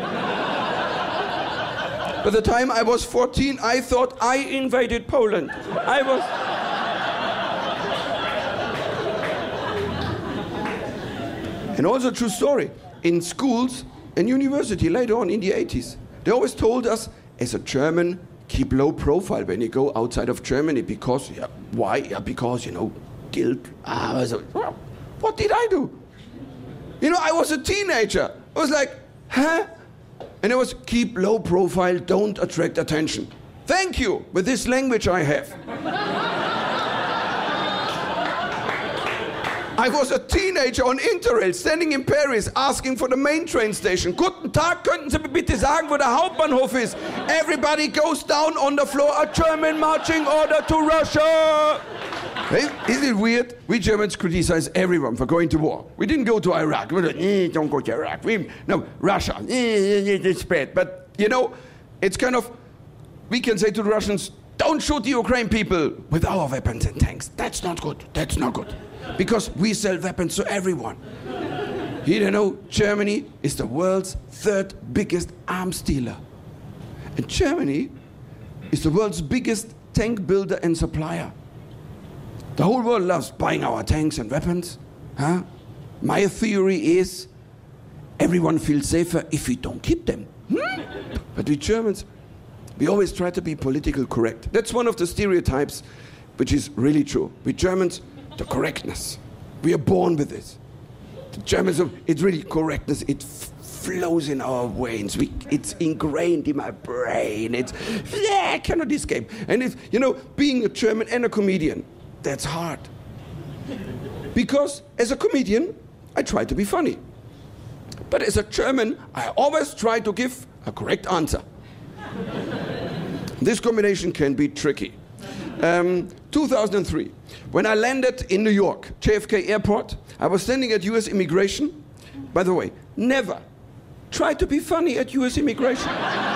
[SPEAKER 5] By the time I was fourteen, I thought I invaded Poland. I was... And also true story. In schools and university later on in the eighties, they always told us, as a German, keep low profile when you go outside of Germany because, yeah, why? Yeah, because, you know, guilt. Ah, I was like, what did I do? You know, I was a teenager. I was like, huh? And it was keep low profile, don't attract attention. Thank you, with this language I have. I was a teenager on Interrail, standing in Paris, asking for the main train station. Guten Tag, könnten Sie mir bitte sagen, wo der Hauptbahnhof ist? Everybody goes down on the floor, a German marching order to Russia. Hey, isn't it weird? We Germans criticize everyone for going to war. We didn't go to Iraq. We don't, eh, don't go to Iraq. We, no, Russia, eh, it's bad. But, you know, it's kind of, we can say to the Russians, don't shoot the Ukraine people with our weapons and tanks. That's not good. That's not good. Because we sell weapons to everyone. You don't know, Germany is the world's third biggest arms dealer. And Germany is the world's biggest tank builder and supplier. The whole world loves buying our tanks and weapons. Huh? My theory is everyone feels safer if we don't keep them. Hmm? But we Germans, we always try to be politically correct. That's one of the stereotypes which is really true. We Germans, the correctness. We are born with this. The Germans, it's really correctness. It f- flows in our veins. We, it's ingrained in my brain. It's, yeah, I cannot escape. And if, you know, being a German and a comedian, that's hard. Because as a comedian, I try to be funny. But as a German, I always try to give a correct answer. This combination can be tricky. Um, two thousand three, when I landed in New York, J F K Airport, I was standing at U S Immigration. By the way, never try to be funny at U S Immigration.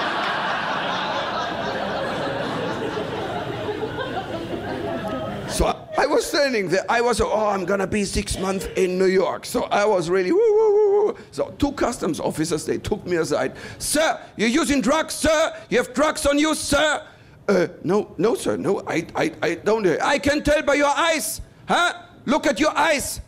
[SPEAKER 5] So I was standing there. I was, oh, I'm gonna be six months in New York. So I was really, woo, woo, woo, woo. So two customs officers, they took me aside. Sir, you're using drugs, sir? You have drugs on you, sir? Uh, no, no, sir, no, I, I, I don't. I can tell by your eyes, huh? Look at your eyes.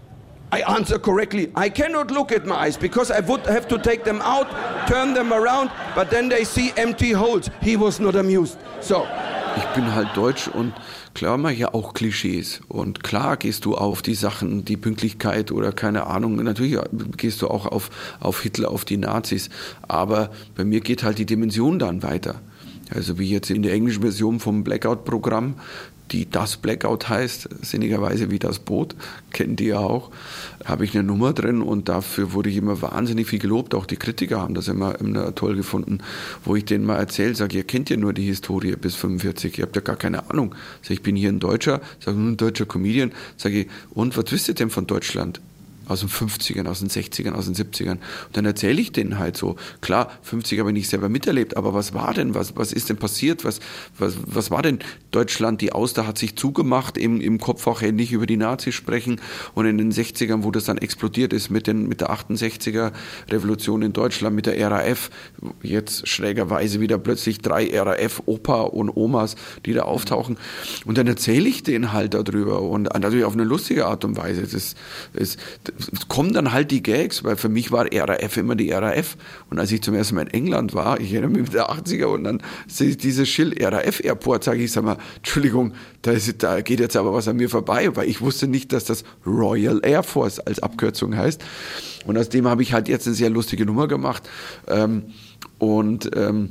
[SPEAKER 5] I answer correctly. I cannot look at my eyes because I would have to take them out, turn them around, but then they see empty holes. He was not amused. So.
[SPEAKER 7] Ich bin halt deutsch und klar mache ich ja auch Klischees. Und klar gehst du auf die Sachen, die Pünktlichkeit oder keine Ahnung. Natürlich gehst du auch auf, auf Hitler, auf die Nazis. Aber bei mir geht halt die Dimension dann weiter. Also wie jetzt in der englischen Version vom Blackout-Programm, die das Blackout heißt, sinnigerweise wie das Boot, kennen die ja auch, habe ich eine Nummer drin und dafür wurde ich immer wahnsinnig viel gelobt. Auch die Kritiker haben das immer, immer toll gefunden, wo ich denen mal erzähle, sage, ihr kennt ja nur die Historie bis fünfundvierzig, ihr habt ja gar keine Ahnung. Sag, ich bin hier ein Deutscher, sage, ein deutscher Comedian, sage ich, und was wisst ihr denn von Deutschland? Aus den fünfzigern, aus den sechzigern, aus den siebzigern. Und dann erzähle ich denen halt so, klar, fünfziger habe ich nicht selber miterlebt, aber was war denn, was, was ist denn passiert, was, was, was war denn Deutschland, die Auster hat sich zugemacht, im, im Kopf auch nicht über die Nazis sprechen und in den sechzigern, wo das dann explodiert ist mit, den, mit der achtundsechziger Revolution in Deutschland, mit der R A F, jetzt schrägerweise wieder plötzlich drei R A F-Opa und Omas, die da auftauchen und dann erzähle ich denen halt darüber und natürlich auf eine lustige Art und Weise. Das ist, kommen dann halt die Gags, weil für mich war R A F immer die R A F. Und als ich zum ersten Mal in England war, ich erinnere mich mit der achtziger und dann sehe ich dieses Schild R A F Airport, sage ich, sag mal, Entschuldigung, da, ist, da geht jetzt aber was an mir vorbei, weil ich wusste nicht, dass das Royal Air Force als Abkürzung heißt. Und aus dem habe ich halt jetzt eine sehr lustige Nummer gemacht. Ähm, und ähm,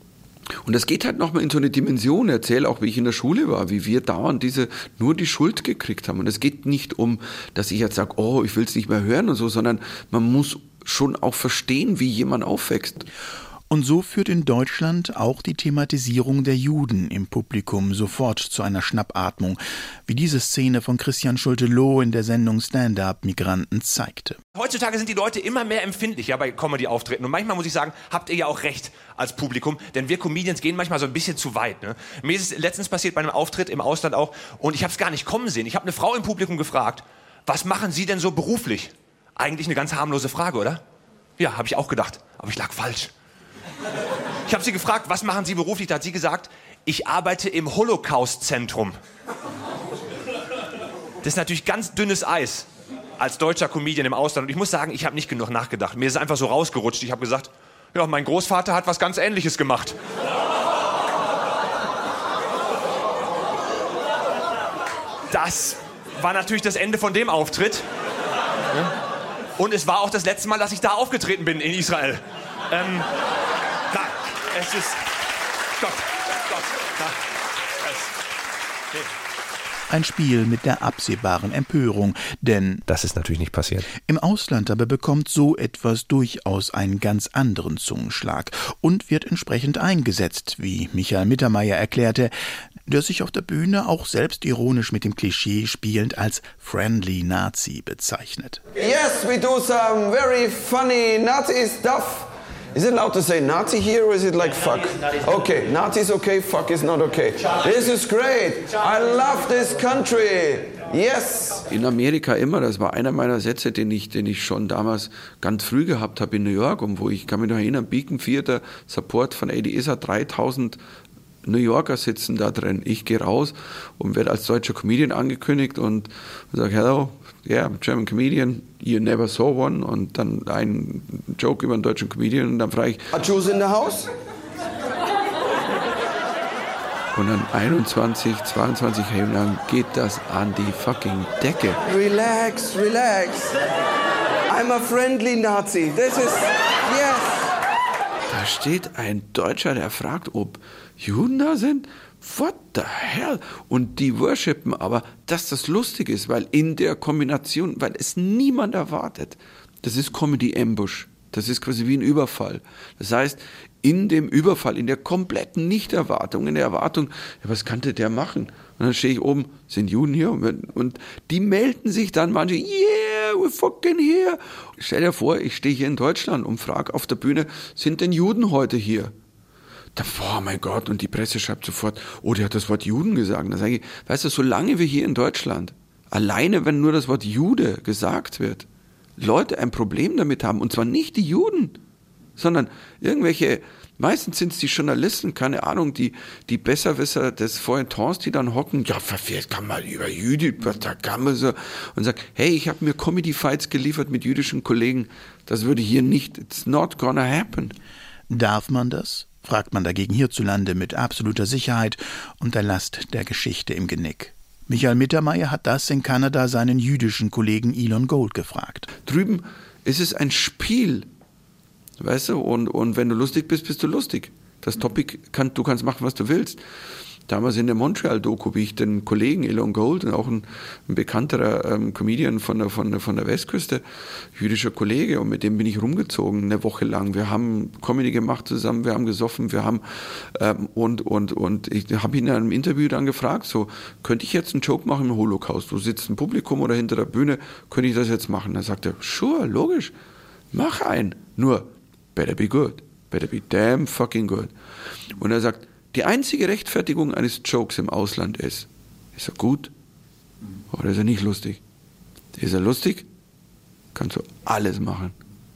[SPEAKER 7] Und das geht halt nochmal in so eine Dimension. Ich erzähle auch, wie ich in der Schule war, wie wir dauernd diese, nur die Schuld gekriegt haben. Und es geht nicht um, dass ich jetzt sage, oh, ich will es nicht mehr hören und so, sondern man muss schon auch verstehen, wie jemand aufwächst.
[SPEAKER 3] Und so führt in Deutschland auch die Thematisierung der Juden im Publikum sofort zu einer Schnappatmung, wie diese Szene von Christian Schulte-Loh in der Sendung Stand-Up-Migranten zeigte.
[SPEAKER 11] Heutzutage sind die Leute immer mehr empfindlich, ja, bei Comedy-Auftritten. Und manchmal muss ich sagen, habt ihr ja auch recht als Publikum, denn wir Comedians gehen manchmal so ein bisschen zu weit. Ne? Mir ist es letztens passiert bei einem Auftritt im Ausland auch und ich habe es gar nicht kommen sehen. Ich habe eine Frau im Publikum gefragt, was machen Sie denn so beruflich? Eigentlich eine ganz harmlose Frage, oder? Ja, habe ich auch gedacht, aber ich lag falsch. Ich habe sie gefragt, was machen Sie beruflich? Da hat sie gesagt, ich arbeite im Holocaust-Zentrum. Das ist natürlich ganz dünnes Eis als deutscher Comedian im Ausland. Und ich muss sagen, ich habe nicht genug nachgedacht. Mir ist es einfach so rausgerutscht. Ich habe gesagt, ja, mein Großvater hat was ganz Ähnliches gemacht. das war natürlich das Ende von dem Auftritt. Und es war auch das letzte Mal, dass ich da aufgetreten bin in Israel. Ähm, nein, es ist... Gott, Gott, nein, es, nee.
[SPEAKER 3] Ein Spiel mit der absehbaren Empörung, denn
[SPEAKER 8] das ist natürlich nicht passiert.
[SPEAKER 3] Im Ausland aber bekommt so etwas durchaus einen ganz anderen Zungenschlag und wird entsprechend eingesetzt, wie Michael Mittermeier erklärte, der sich auf der Bühne auch selbstironisch mit dem Klischee spielend als Friendly Nazi bezeichnet.
[SPEAKER 5] Yes, we do some very funny Nazi stuff. Is it allowed to say Nazi here or is it like fuck? Okay, Nazi is okay, fuck is not okay. This is great. I love this country. Yes.
[SPEAKER 7] In Amerika immer, das war einer meiner Sätze, den ich, den ich schon damals ganz früh gehabt habe in New York, und wo ich kann mich noch erinnern, Beacon Theater, Support von A D I S A, dreitausend New Yorker sitzen da drin. Ich gehe raus und werde als deutscher Comedian angekündigt und sage, hello, yeah, I'm a German comedian, you never saw one. Und dann ein Joke über einen deutschen Comedian und dann frage ich,
[SPEAKER 5] are Jews in the house?
[SPEAKER 7] Und dann einundzwanzig, zweiundzwanzig Heben lang geht das an die fucking Decke.
[SPEAKER 5] Relax, relax. I'm a friendly Nazi. This is, yes.
[SPEAKER 7] Da steht ein Deutscher, der fragt, ob Juden da sind. What the hell? Und die worshipen aber, dass das lustig ist, weil in der Kombination, weil es niemand erwartet. Das ist Comedy Ambush. Das ist quasi wie ein Überfall. Das heißt, in dem Überfall, in der kompletten Nichterwartung, in der Erwartung, ja, was könnte der machen? Und dann stehe ich oben, sind Juden hier? Und die melden sich dann manche, yeah, we're fucking here. Stell dir vor, ich stehe hier in Deutschland und frage auf der Bühne, sind denn Juden heute hier? Da, oh mein Gott, und die Presse schreibt sofort, oh, der hat das Wort Juden gesagt. Da sage ich, weißt du, solange wir hier in Deutschland, alleine wenn nur das Wort Jude gesagt wird, Leute ein Problem damit haben, und zwar nicht die Juden, sondern irgendwelche, meistens sind es die Journalisten, keine Ahnung, die, die Besserwisser des Feuilletons, die dann hocken, ja, verfehlt kann man über Jüdi, da kann man so, und sagt, hey, ich habe mir Comedy-Fights geliefert mit jüdischen Kollegen, das würde hier nicht, it's not gonna happen.
[SPEAKER 3] Darf man das? Fragt man dagegen hierzulande mit absoluter Sicherheit und der Last der Geschichte im Genick. Michael Mittermeier hat das in Kanada seinen jüdischen Kollegen Elon Gold gefragt.
[SPEAKER 7] Drüben ist es ein Spiel, weißt du, und, und wenn du lustig bist, bist du lustig. Das Topic, kann, du kannst machen, was du willst. Damals in der Montreal-Doku, wie ich den Kollegen Elon Gold, auch ein, ein bekannterer ähm, Comedian von der, von, der, von der Westküste, jüdischer Kollege, und mit dem bin ich rumgezogen eine Woche lang. Wir haben Comedy gemacht zusammen, wir haben gesoffen, wir haben ähm, und, und, und ich habe ihn in einem Interview dann gefragt, so, könnte ich jetzt einen Joke machen im Holocaust? Du sitzt im Publikum oder hinter der Bühne, könnte ich das jetzt machen? Dann sagt er, sure, logisch, mach einen. Nur, better be good, better be damn fucking good. Und er sagt, die einzige Rechtfertigung eines Jokes im Ausland ist, ist er gut oder ist er nicht lustig? Ist er lustig, kannst du alles machen.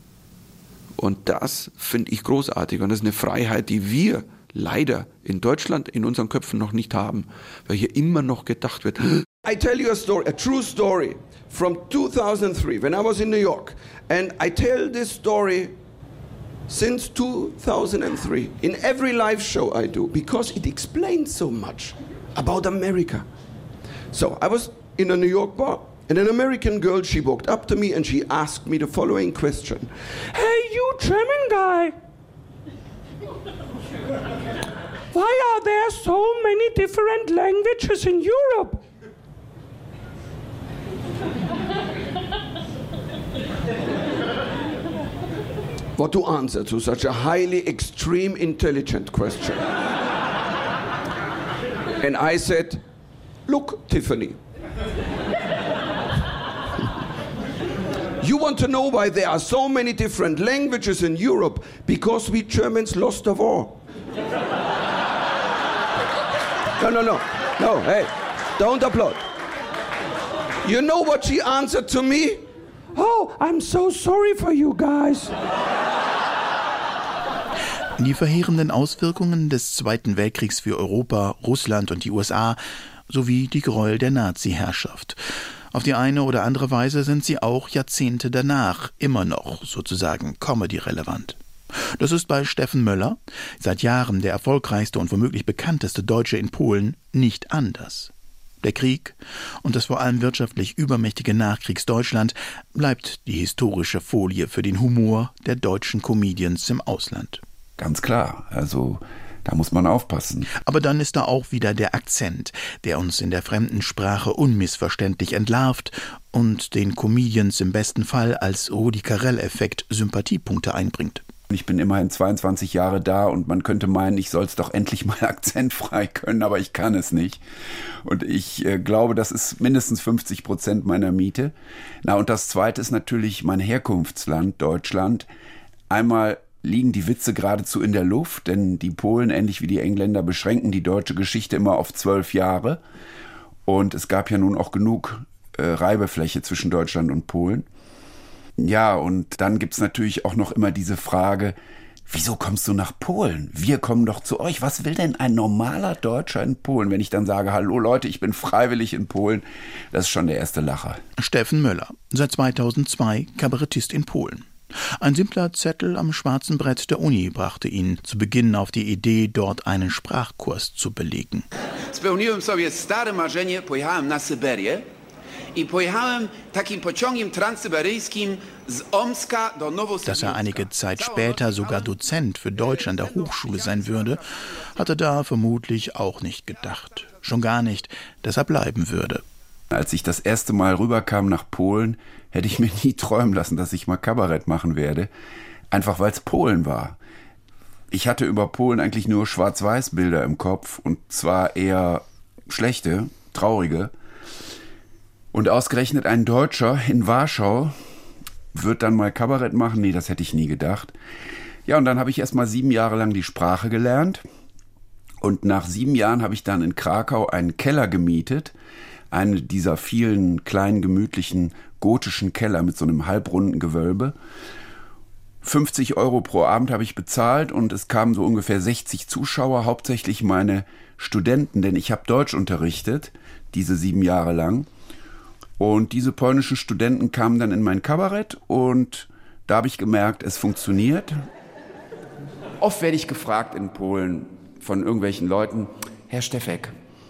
[SPEAKER 7] Und das finde ich großartig. Und das ist eine Freiheit, die wir leider in Deutschland in unseren Köpfen noch nicht haben, weil hier immer noch gedacht wird.
[SPEAKER 5] I tell you a story, a true story from two thousand three, when I was in New York. And I tell this story since two thousand three, in every live show I do, because it explains so much about America. So I was in a New York bar, and an American girl, she walked up to me and she asked me the following question. Hey, you German guy, why are there so many different languages in Europe? What to answer to such a highly extreme intelligent question? And I said, look, Tiffany, you want to know why there are so many different languages in Europe? Because we Germans lost the war. No, no, no, no, hey, don't applaud. You know what she answered to me? Oh, I'm so sorry for you guys.
[SPEAKER 3] Die verheerenden Auswirkungen des Zweiten Weltkriegs für Europa, Russland und die U S A sowie die Gräuel der Nazi-Herrschaft. Auf die eine oder andere Weise sind sie auch Jahrzehnte danach immer noch sozusagen Comedy-relevant. Das ist bei Steffen Möller, seit Jahren der erfolgreichste und womöglich bekannteste Deutsche in Polen, nicht anders. der Krieg und das vor allem wirtschaftlich übermächtige Nachkriegsdeutschland bleibt die historische Folie für den Humor der deutschen Comedians im Ausland.
[SPEAKER 6] Ganz klar, also da muss man aufpassen.
[SPEAKER 3] Aber dann ist da auch wieder der Akzent, der uns in der fremden Sprache unmissverständlich entlarvt und den Comedians im besten Fall als Rudi Carrell-Effekt Sympathiepunkte einbringt.
[SPEAKER 6] Ich bin immerhin zweiundzwanzig Jahre da und man könnte meinen, ich soll es doch endlich mal akzentfrei können, aber ich kann es nicht. Und ich äh, glaube, das ist mindestens fünfzig Prozent meiner Miete. Na, und das Zweite ist natürlich mein Herkunftsland, Deutschland. Einmal liegen die Witze geradezu in der Luft, denn die Polen, ähnlich wie die Engländer, beschränken die deutsche Geschichte immer auf zwölf Jahre. Und es gab ja nun auch genug äh, Reibefläche zwischen Deutschland und Polen. Ja, und dann gibt's natürlich auch noch immer diese Frage, wieso kommst du nach Polen? Wir kommen doch zu euch. Was will denn ein normaler Deutscher in Polen? Wenn ich dann sage, hallo Leute, ich bin freiwillig in Polen, das ist schon der erste Lacher.
[SPEAKER 3] Steffen Möller, seit zweitausendzwei Kabarettist in Polen. Ein simpler Zettel am schwarzen Brett der Uni brachte ihn zu Beginn auf die Idee, dort einen Sprachkurs zu belegen.
[SPEAKER 15] Spełniłem sobie stare marzenie, pojechałem na Syberię i pojechałem takim pociągiem transsyberyjskim z Omska do Nowosibirska.
[SPEAKER 3] Dass er einige Zeit später sogar Dozent für Deutsch an der Hochschule sein würde, hatte da vermutlich auch nicht gedacht. Schon gar nicht, dass er bleiben würde.
[SPEAKER 6] Als ich das erste Mal rüberkam nach Polen, hätte ich mir nie träumen lassen, dass ich mal Kabarett machen werde. Einfach weil es Polen war. Ich hatte über Polen eigentlich nur Schwarz-Weiß-Bilder im Kopf und zwar eher schlechte, traurige. Und ausgerechnet ein Deutscher in Warschau wird dann mal Kabarett machen? Nee, das hätte ich nie gedacht. Ja, und dann habe ich erst mal sieben Jahre lang die Sprache gelernt. Und nach sieben Jahren habe ich dann in Krakau einen Keller gemietet. Einen dieser vielen kleinen, gemütlichen, gotischen Keller mit so einem halbrunden Gewölbe. fünfzig Euro pro Abend habe ich bezahlt und es kamen so ungefähr sechzig Zuschauer, hauptsächlich meine Studenten, denn ich habe Deutsch unterrichtet, diese sieben Jahre lang. Und diese polnischen Studenten kamen dann in mein Kabarett und da habe ich gemerkt, es funktioniert. Oft werde ich gefragt in Polen von irgendwelchen Leuten, Herr Steffek,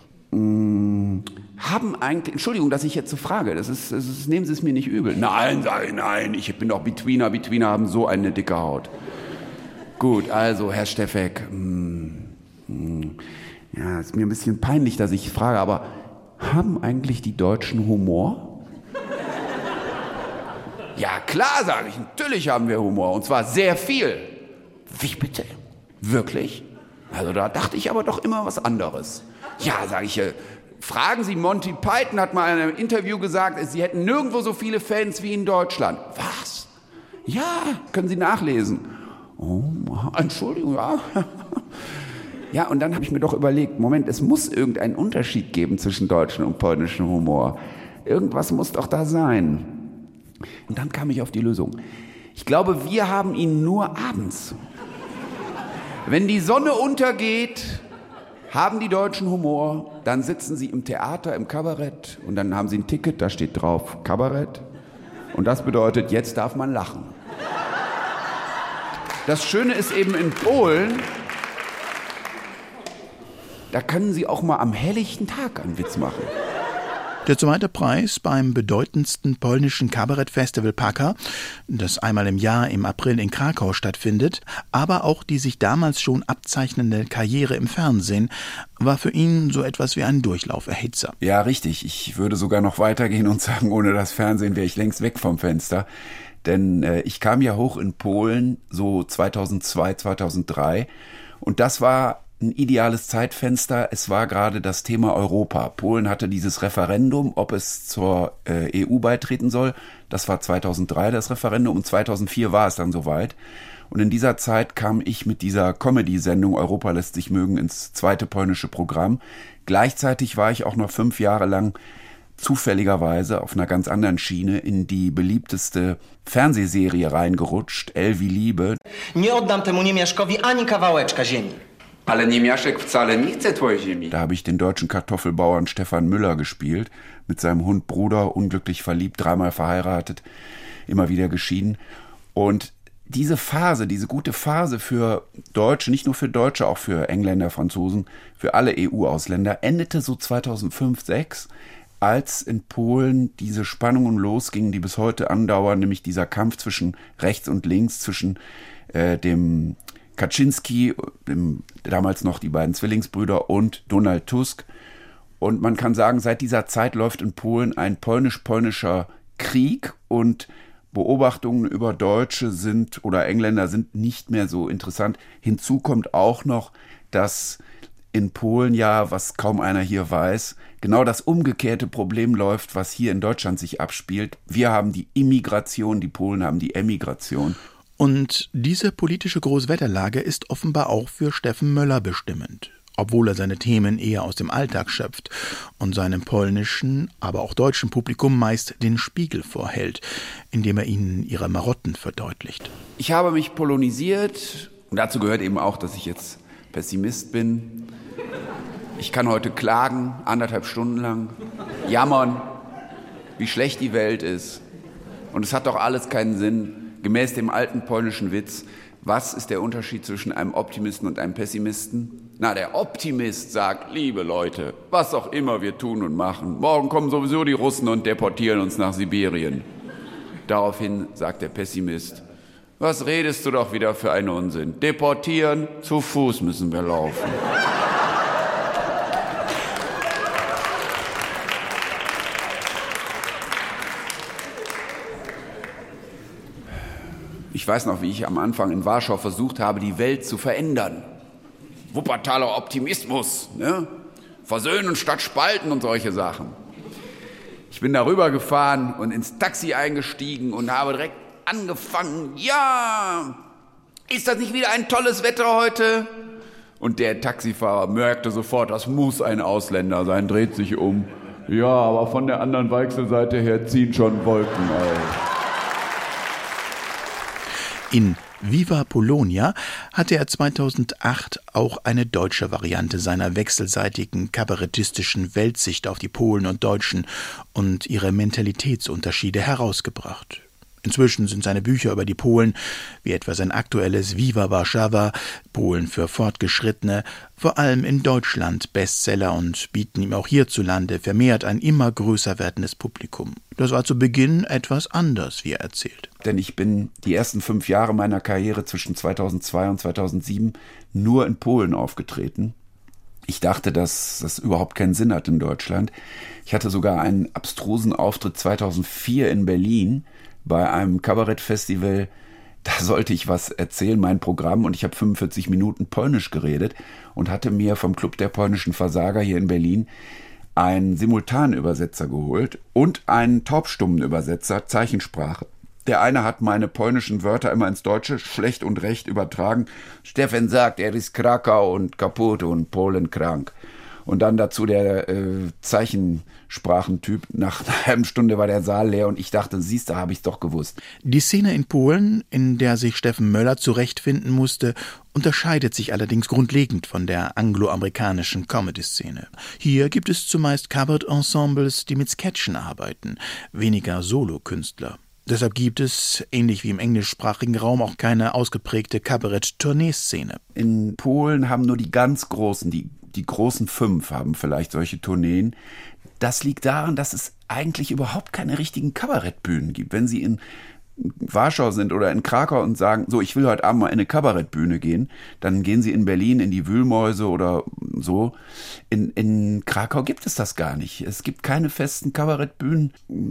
[SPEAKER 6] mh, haben eigentlich, Entschuldigung, dass ich jetzt so frage, das ist, das ist, nehmen Sie es mir nicht übel. Nein, nein, nein, ich bin doch Betweener, Betweener haben so eine dicke Haut. Gut, also Herr Steffek, mh, mh, ja, ist mir ein bisschen peinlich, dass ich frage, aber haben eigentlich die Deutschen Humor? Ja, klar, sage ich, natürlich haben wir Humor und zwar sehr viel. Wie bitte? Wirklich? Also da dachte ich aber doch immer was anderes. Ja, sage ich, fragen Sie, Monty Python hat mal in einem Interview gesagt, Sie hätten nirgendwo so viele Fans wie in Deutschland. Was? Ja, können Sie nachlesen. Oh, Entschuldigung, ja. Ja, und dann habe ich mir doch überlegt, Moment, es muss irgendeinen Unterschied geben zwischen deutschem und polnischem Humor. Irgendwas muss doch da sein. Und dann kam ich auf die Lösung. Ich glaube, wir haben ihn nur abends. Wenn die Sonne untergeht, haben die Deutschen Humor, dann sitzen sie im Theater, im Kabarett und dann haben sie ein Ticket, da steht drauf Kabarett. Und das bedeutet, jetzt darf man lachen. Das Schöne ist eben in Polen, da können sie auch mal am helllichten Tag einen Witz machen.
[SPEAKER 3] Der zweite Preis beim bedeutendsten polnischen Kabarettfestival Paka, das einmal im Jahr im April in Krakau stattfindet, aber auch die sich damals schon abzeichnende Karriere im Fernsehen, war für ihn so etwas wie ein Durchlauferhitzer.
[SPEAKER 6] Ja, richtig. Ich würde sogar noch weitergehen und sagen, ohne das Fernsehen wäre ich längst weg vom Fenster. Denn äh, ich kam ja hoch in Polen so zweitausendzwei, zweitausenddrei und das war ein ideales Zeitfenster. Es war gerade das Thema Europa. Polen hatte dieses Referendum, ob es zur äh, E U beitreten soll. Das war zweitausenddrei das Referendum und zweitausendvier war es dann soweit. Und in dieser Zeit kam ich mit dieser Comedy-Sendung Europa lässt sich mögen ins zweite polnische Programm. Gleichzeitig war ich auch noch fünf Jahre lang zufälligerweise auf einer ganz anderen Schiene in die beliebteste Fernsehserie reingerutscht, L wie Liebe.
[SPEAKER 16] Nie oddam temu Niemiaszkowi ani kawałeczka ziemi.
[SPEAKER 6] Ale Niemiaszek wcale nie chce twojej ziemi. Da habe ich den deutschen Kartoffelbauern Stefan Müller gespielt, mit seinem Hund Bruder, unglücklich verliebt, dreimal verheiratet, immer wieder geschieden. Und diese Phase, diese gute Phase für Deutsche, nicht nur für Deutsche, auch für Engländer, Franzosen, für alle E U-Ausländer, endete so zweitausendfünf, zweitausendsechs, als in Polen diese Spannungen losgingen, die bis heute andauern, nämlich dieser Kampf zwischen rechts und links, zwischen äh, dem Kaczynski, dem, damals noch die beiden Zwillingsbrüder, und Donald Tusk. Und man kann sagen, seit dieser Zeit läuft in Polen ein polnisch-polnischer Krieg, und Beobachtungen über Deutsche sind oder Engländer sind nicht mehr so interessant. Hinzu kommt auch noch, dass in Polen ja, was kaum einer hier weiß, genau das umgekehrte Problem läuft, was hier in Deutschland sich abspielt. Wir haben die Immigration, die Polen haben die Emigration.
[SPEAKER 3] Und diese politische Großwetterlage ist offenbar auch für Steffen Möller bestimmend. Obwohl er seine Themen eher aus dem Alltag schöpft und seinem polnischen, aber auch deutschen Publikum meist den Spiegel vorhält, indem er ihnen ihre Marotten verdeutlicht.
[SPEAKER 6] Ich habe mich polonisiert, und dazu gehört eben auch, dass ich jetzt Pessimist bin. Ich kann heute klagen, anderthalb Stunden lang, jammern, wie schlecht die Welt ist. Und es hat doch alles keinen Sinn, gemäß dem alten polnischen Witz. Was ist der Unterschied zwischen einem Optimisten und einem Pessimisten? Na, der Optimist sagt, liebe Leute, was auch immer wir tun und machen, morgen kommen sowieso die Russen und deportieren uns nach Sibirien. Daraufhin sagt der Pessimist, was redest du doch wieder für einen Unsinn? Deportieren, zu Fuß müssen wir laufen. Ich weiß noch, wie ich am Anfang in Warschau versucht habe, die Welt zu verändern. Wuppertaler Optimismus, ne? Versöhnen statt spalten und solche Sachen. Ich bin darüber gefahren und ins Taxi eingestiegen und habe direkt angefangen, ja, ist das nicht wieder ein tolles Wetter heute? Und der Taxifahrer merkte sofort, das muss ein Ausländer sein, dreht sich um. Ja, aber von der anderen Weichselseite her ziehen schon Wolken auf.
[SPEAKER 3] In Viva Polonia hatte er zweitausendacht auch eine deutsche Variante seiner wechselseitigen kabarettistischen Weltsicht auf die Polen und Deutschen und ihre Mentalitätsunterschiede herausgebracht. Inzwischen sind seine Bücher über die Polen, wie etwa sein aktuelles Viva Warszawa, Polen für Fortgeschrittene, vor allem in Deutschland Bestseller und bieten ihm auch hierzulande vermehrt ein immer größer werdendes Publikum. Das war zu Beginn etwas anders, wie er erzählt.
[SPEAKER 6] Denn ich bin die ersten fünf Jahre meiner Karriere zwischen zweitausendzwei und zweitausendsieben nur in Polen aufgetreten. Ich dachte, dass das überhaupt keinen Sinn hat in Deutschland. Ich hatte sogar einen abstrusen Auftritt zweitausendvier in Berlin bei einem Kabarettfestival. Da sollte ich was erzählen, mein Programm, und ich habe fünfundvierzig Minuten Polnisch geredet und hatte mir vom Club der polnischen Versager hier in Berlin einen Simultanübersetzer geholt und einen taubstummen Übersetzer, Zeichensprache. Der eine hat meine polnischen Wörter immer ins Deutsche schlecht und recht übertragen. Steffen sagt, er ist Krakau und kaputt und Polen krank. Und dann dazu der äh, Zeichensprachentyp. Nach einer halben Stunde war der Saal leer und ich dachte, siehst du, habe ich es doch gewusst.
[SPEAKER 3] Die Szene in Polen, in der sich Steffen Möller zurechtfinden musste, unterscheidet sich allerdings grundlegend von der angloamerikanischen Comedy-Szene. Hier gibt es zumeist Kabarett-Ensembles, die mit Sketchen arbeiten, weniger Solokünstler. Deshalb gibt es, ähnlich wie im englischsprachigen Raum, auch keine ausgeprägte Kabarett-Tournee-Szene.
[SPEAKER 6] In Polen haben nur die ganz Großen, die, die großen fünf haben vielleicht solche Tourneen. Das liegt daran, dass es eigentlich überhaupt keine richtigen Kabarettbühnen gibt. Wenn Sie in Warschau sind oder in Krakau und sagen, so, ich will heute Abend mal in eine Kabarettbühne gehen, dann gehen Sie in Berlin in die Wühlmäuse oder so. In, in Krakau gibt es das gar nicht. Es gibt keine festen Kabarettbühnen.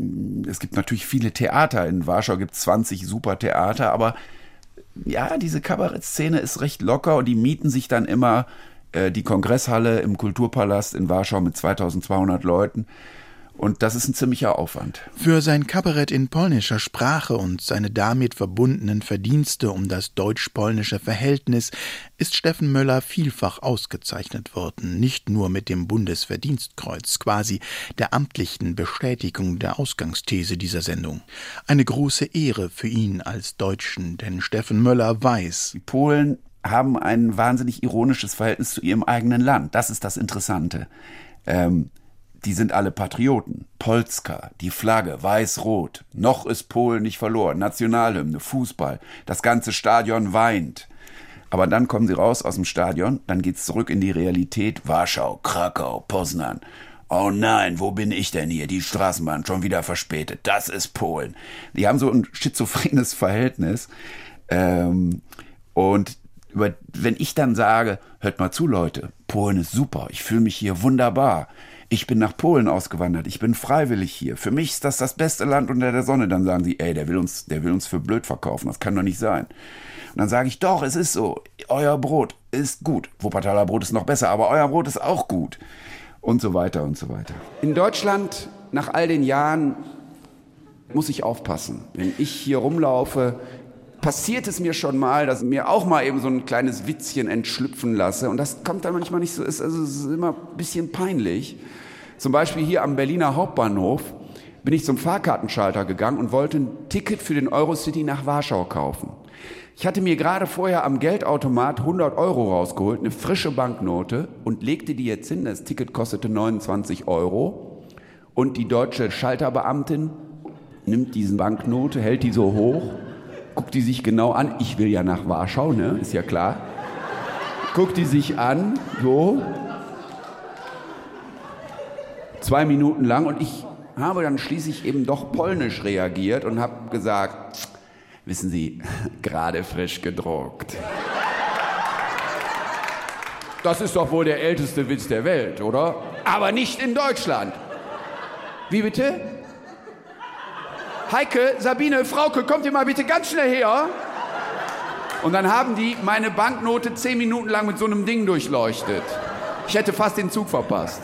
[SPEAKER 6] Es gibt natürlich viele Theater. In Warschau gibt es zwanzig super Theater, aber ja, diese Kabarettszene ist recht locker und die mieten sich dann immer äh, die Kongresshalle im Kulturpalast in Warschau mit zweitausendzweihundert Leuten. Und das ist ein ziemlicher Aufwand.
[SPEAKER 3] Für sein Kabarett in polnischer Sprache und seine damit verbundenen Verdienste um das deutsch-polnische Verhältnis ist Steffen Möller vielfach ausgezeichnet worden, nicht nur mit dem Bundesverdienstkreuz, quasi der amtlichen Bestätigung der Ausgangsthese dieser Sendung. Eine große Ehre für ihn als Deutschen, denn Steffen Möller weiß,
[SPEAKER 6] die Polen haben ein wahnsinnig ironisches Verhältnis zu ihrem eigenen Land. Das ist das Interessante. Ähm, die sind alle Patrioten. Polska, die Flagge, weiß-rot. Noch ist Polen nicht verloren. Nationalhymne, Fußball. Das ganze Stadion weint. Aber dann kommen sie raus aus dem Stadion, dann geht's zurück in die Realität. Warschau, Krakau, Poznan. Oh nein, wo bin ich denn hier? Die Straßenbahn schon wieder verspätet. Das ist Polen. Die haben so ein schizophrenes Verhältnis. Ähm, und über, wenn ich dann sage, hört mal zu, Leute, Polen ist super. Ich fühle mich hier wunderbar. Ich bin nach Polen ausgewandert. Ich bin freiwillig hier. Für mich ist das das beste Land unter der Sonne. Dann sagen sie, ey, der will uns, der will uns für blöd verkaufen. Das kann doch nicht sein. Und dann sage ich, doch, es ist so. Euer Brot ist gut. Wuppertaler Brot ist noch besser, aber euer Brot ist auch gut. Und so weiter und so weiter.
[SPEAKER 15] In Deutschland, nach all den Jahren, muss ich aufpassen. Wenn ich hier rumlaufe, passiert es mir schon mal, dass ich mir auch mal eben so ein kleines Witzchen entschlüpfen lasse. Und das kommt dann manchmal nicht so, ist, also es ist immer ein bisschen peinlich. Zum Beispiel hier am Berliner Hauptbahnhof bin ich zum Fahrkartenschalter gegangen und wollte ein Ticket für den Eurocity nach Warschau kaufen. Ich hatte mir gerade vorher am Geldautomat hundert Euro rausgeholt, eine frische Banknote, und legte die jetzt hin. Das Ticket kostete neunundzwanzig Euro. Und die deutsche Schalterbeamtin nimmt diese Banknote, hält die so hoch, guckt die sich genau an. Ich will ja nach Warschau, ne? Ist ja klar. Guckt die sich an, so. Zwei Minuten lang. Und ich habe dann schließlich eben doch polnisch reagiert und habe gesagt, wissen Sie, gerade frisch gedruckt. Das ist doch wohl der älteste Witz der Welt, oder? Aber nicht in Deutschland. Wie bitte? Heike, Sabine, Frauke, kommt ihr mal bitte ganz schnell her. Und dann haben die meine Banknote zehn Minuten lang mit so einem Ding durchleuchtet. Ich hätte fast den Zug verpasst.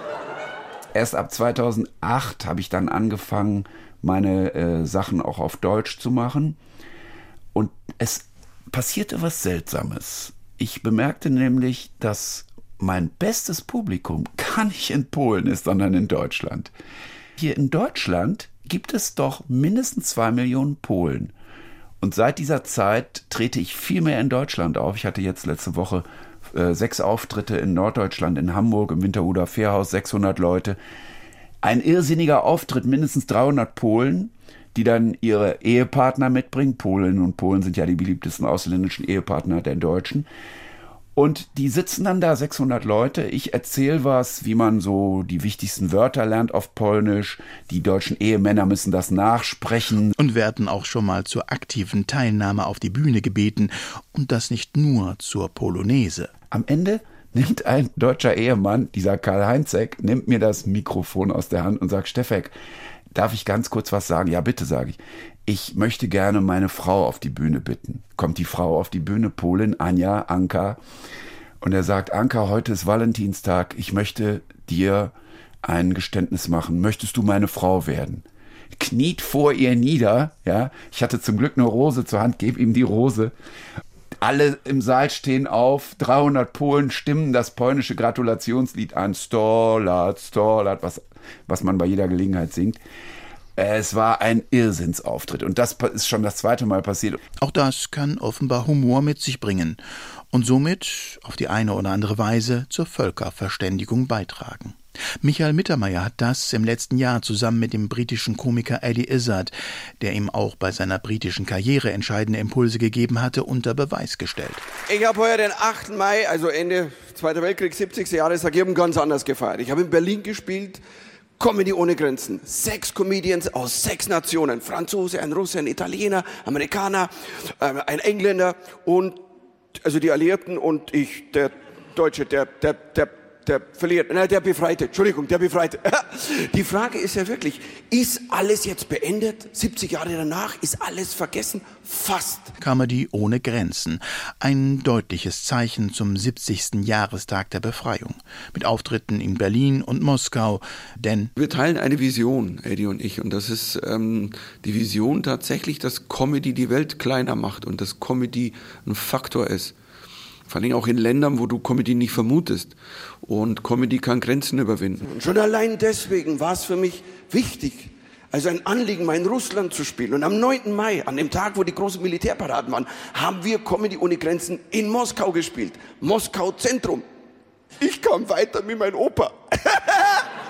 [SPEAKER 6] Erst ab zweitausendacht habe ich dann angefangen, meine äh, Sachen auch auf Deutsch zu machen. Und es passierte was Seltsames. Ich bemerkte nämlich, dass mein bestes Publikum gar nicht in Polen ist, sondern in Deutschland. Hier in Deutschland gibt es doch mindestens zwei Millionen Polen. Und seit dieser Zeit trete ich viel mehr in Deutschland auf. Ich hatte jetzt letzte Woche äh, sechs Auftritte in Norddeutschland, in Hamburg, im Winterhuder Fährhaus, sechshundert Leute. Ein irrsinniger Auftritt, mindestens dreihundert Polen, die dann ihre Ehepartner mitbringen. Polinnen und Polen sind ja die beliebtesten ausländischen Ehepartner der Deutschen. Und die sitzen dann da, sechshundert Leute. Ich erzähle was, wie man so die wichtigsten Wörter lernt auf Polnisch. Die deutschen Ehemänner müssen das nachsprechen.
[SPEAKER 3] Und werden auch schon mal zur aktiven Teilnahme auf die Bühne gebeten. Und das nicht nur zur Polonaise.
[SPEAKER 6] Am Ende nimmt ein deutscher Ehemann, dieser Karl Heinzek, nimmt mir das Mikrofon aus der Hand und sagt, Steffek, darf ich ganz kurz was sagen? Ja, bitte, sage ich. Ich möchte gerne meine Frau auf die Bühne bitten. Kommt die Frau auf die Bühne, Polin, Anja, Anka. Und er sagt, Anka, heute ist Valentinstag. Ich möchte dir ein Geständnis machen. Möchtest du meine Frau werden? Kniet vor ihr nieder. Ja, ich hatte zum Glück eine Rose zur Hand, gebe ihm die Rose. Alle im Saal stehen auf. dreihundert Polen stimmen das polnische Gratulationslied an. sto lat, sto lat, was, was man bei jeder Gelegenheit singt. Es war ein Irrsinnsauftritt und das ist schon das zweite Mal passiert.
[SPEAKER 3] Auch das kann offenbar Humor mit sich bringen und somit auf die eine oder andere Weise zur Völkerverständigung beitragen. Michael Mittermeier hat das im letzten Jahr zusammen mit dem britischen Komiker Eddie Izzard, der ihm auch bei seiner britischen Karriere entscheidende Impulse gegeben hatte, unter Beweis gestellt.
[SPEAKER 5] Ich habe heuer den achten Mai, also Ende Zweiter Weltkrieg, siebzigsten Jahrestag, ganz anders gefeiert. Ich habe in Berlin gespielt. Comedy ohne Grenzen. Sechs Comedians aus sechs Nationen. Franzose, ein Russe, ein Italiener, Amerikaner, äh, ein Engländer und also die Alliierten und ich, der Deutsche, der, der, der, der verliert, nein, der Befreite, Entschuldigung, der Befreite. Die Frage ist ja wirklich, ist alles jetzt beendet? siebzig Jahre danach, ist alles vergessen? Fast.
[SPEAKER 3] Comedy ohne Grenzen. Ein deutliches Zeichen zum siebzigsten Jahrestag der Befreiung. Mit Auftritten in Berlin und Moskau, denn
[SPEAKER 7] wir teilen eine Vision, Eddie und ich, und das ist ähm, die Vision tatsächlich, dass Comedy die Welt kleiner macht und dass Comedy ein Faktor ist. Vor allem auch in Ländern, wo du Comedy nicht vermutest. Und Comedy kann Grenzen überwinden.
[SPEAKER 5] Und schon allein deswegen war es für mich wichtig, also ein Anliegen, mal in Russland zu spielen. Und am neunten Mai, an dem Tag, wo die großen Militärparaden waren, haben wir Comedy ohne Grenzen in Moskau gespielt. Moskau Zentrum. Ich kam weiter wie mein Opa.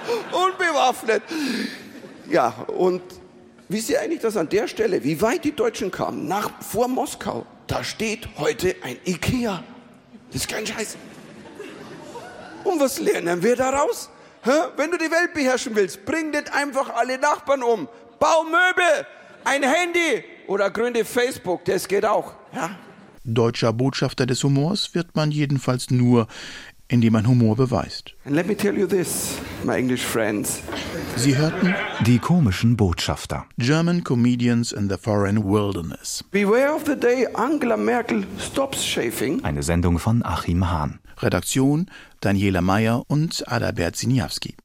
[SPEAKER 5] unbewaffnet. Ja, und wisst ihr eigentlich, dass an der Stelle, wie weit die Deutschen kamen, nach, vor Moskau, da steht heute ein Ikea. Das ist kein Scheiß. Und was lernen wir daraus? Hä? Wenn du die Welt beherrschen willst, bring nicht einfach alle Nachbarn um. Bau Möbel, ein Handy oder gründe Facebook, das geht auch. Ja?
[SPEAKER 3] Deutscher Botschafter des Humors wird man jedenfalls nur, indem man Humor beweist.
[SPEAKER 5] And let me tell you this, my English friends.
[SPEAKER 3] Sie hörten
[SPEAKER 9] Die komischen Botschafter.
[SPEAKER 3] German Comedians in the Foreign Wilderness.
[SPEAKER 5] Beware of the day Angela Merkel stops shaving.
[SPEAKER 9] Eine Sendung von Achim Hahn.
[SPEAKER 3] Redaktion Daniela Meyer und Adalbert Siniawski.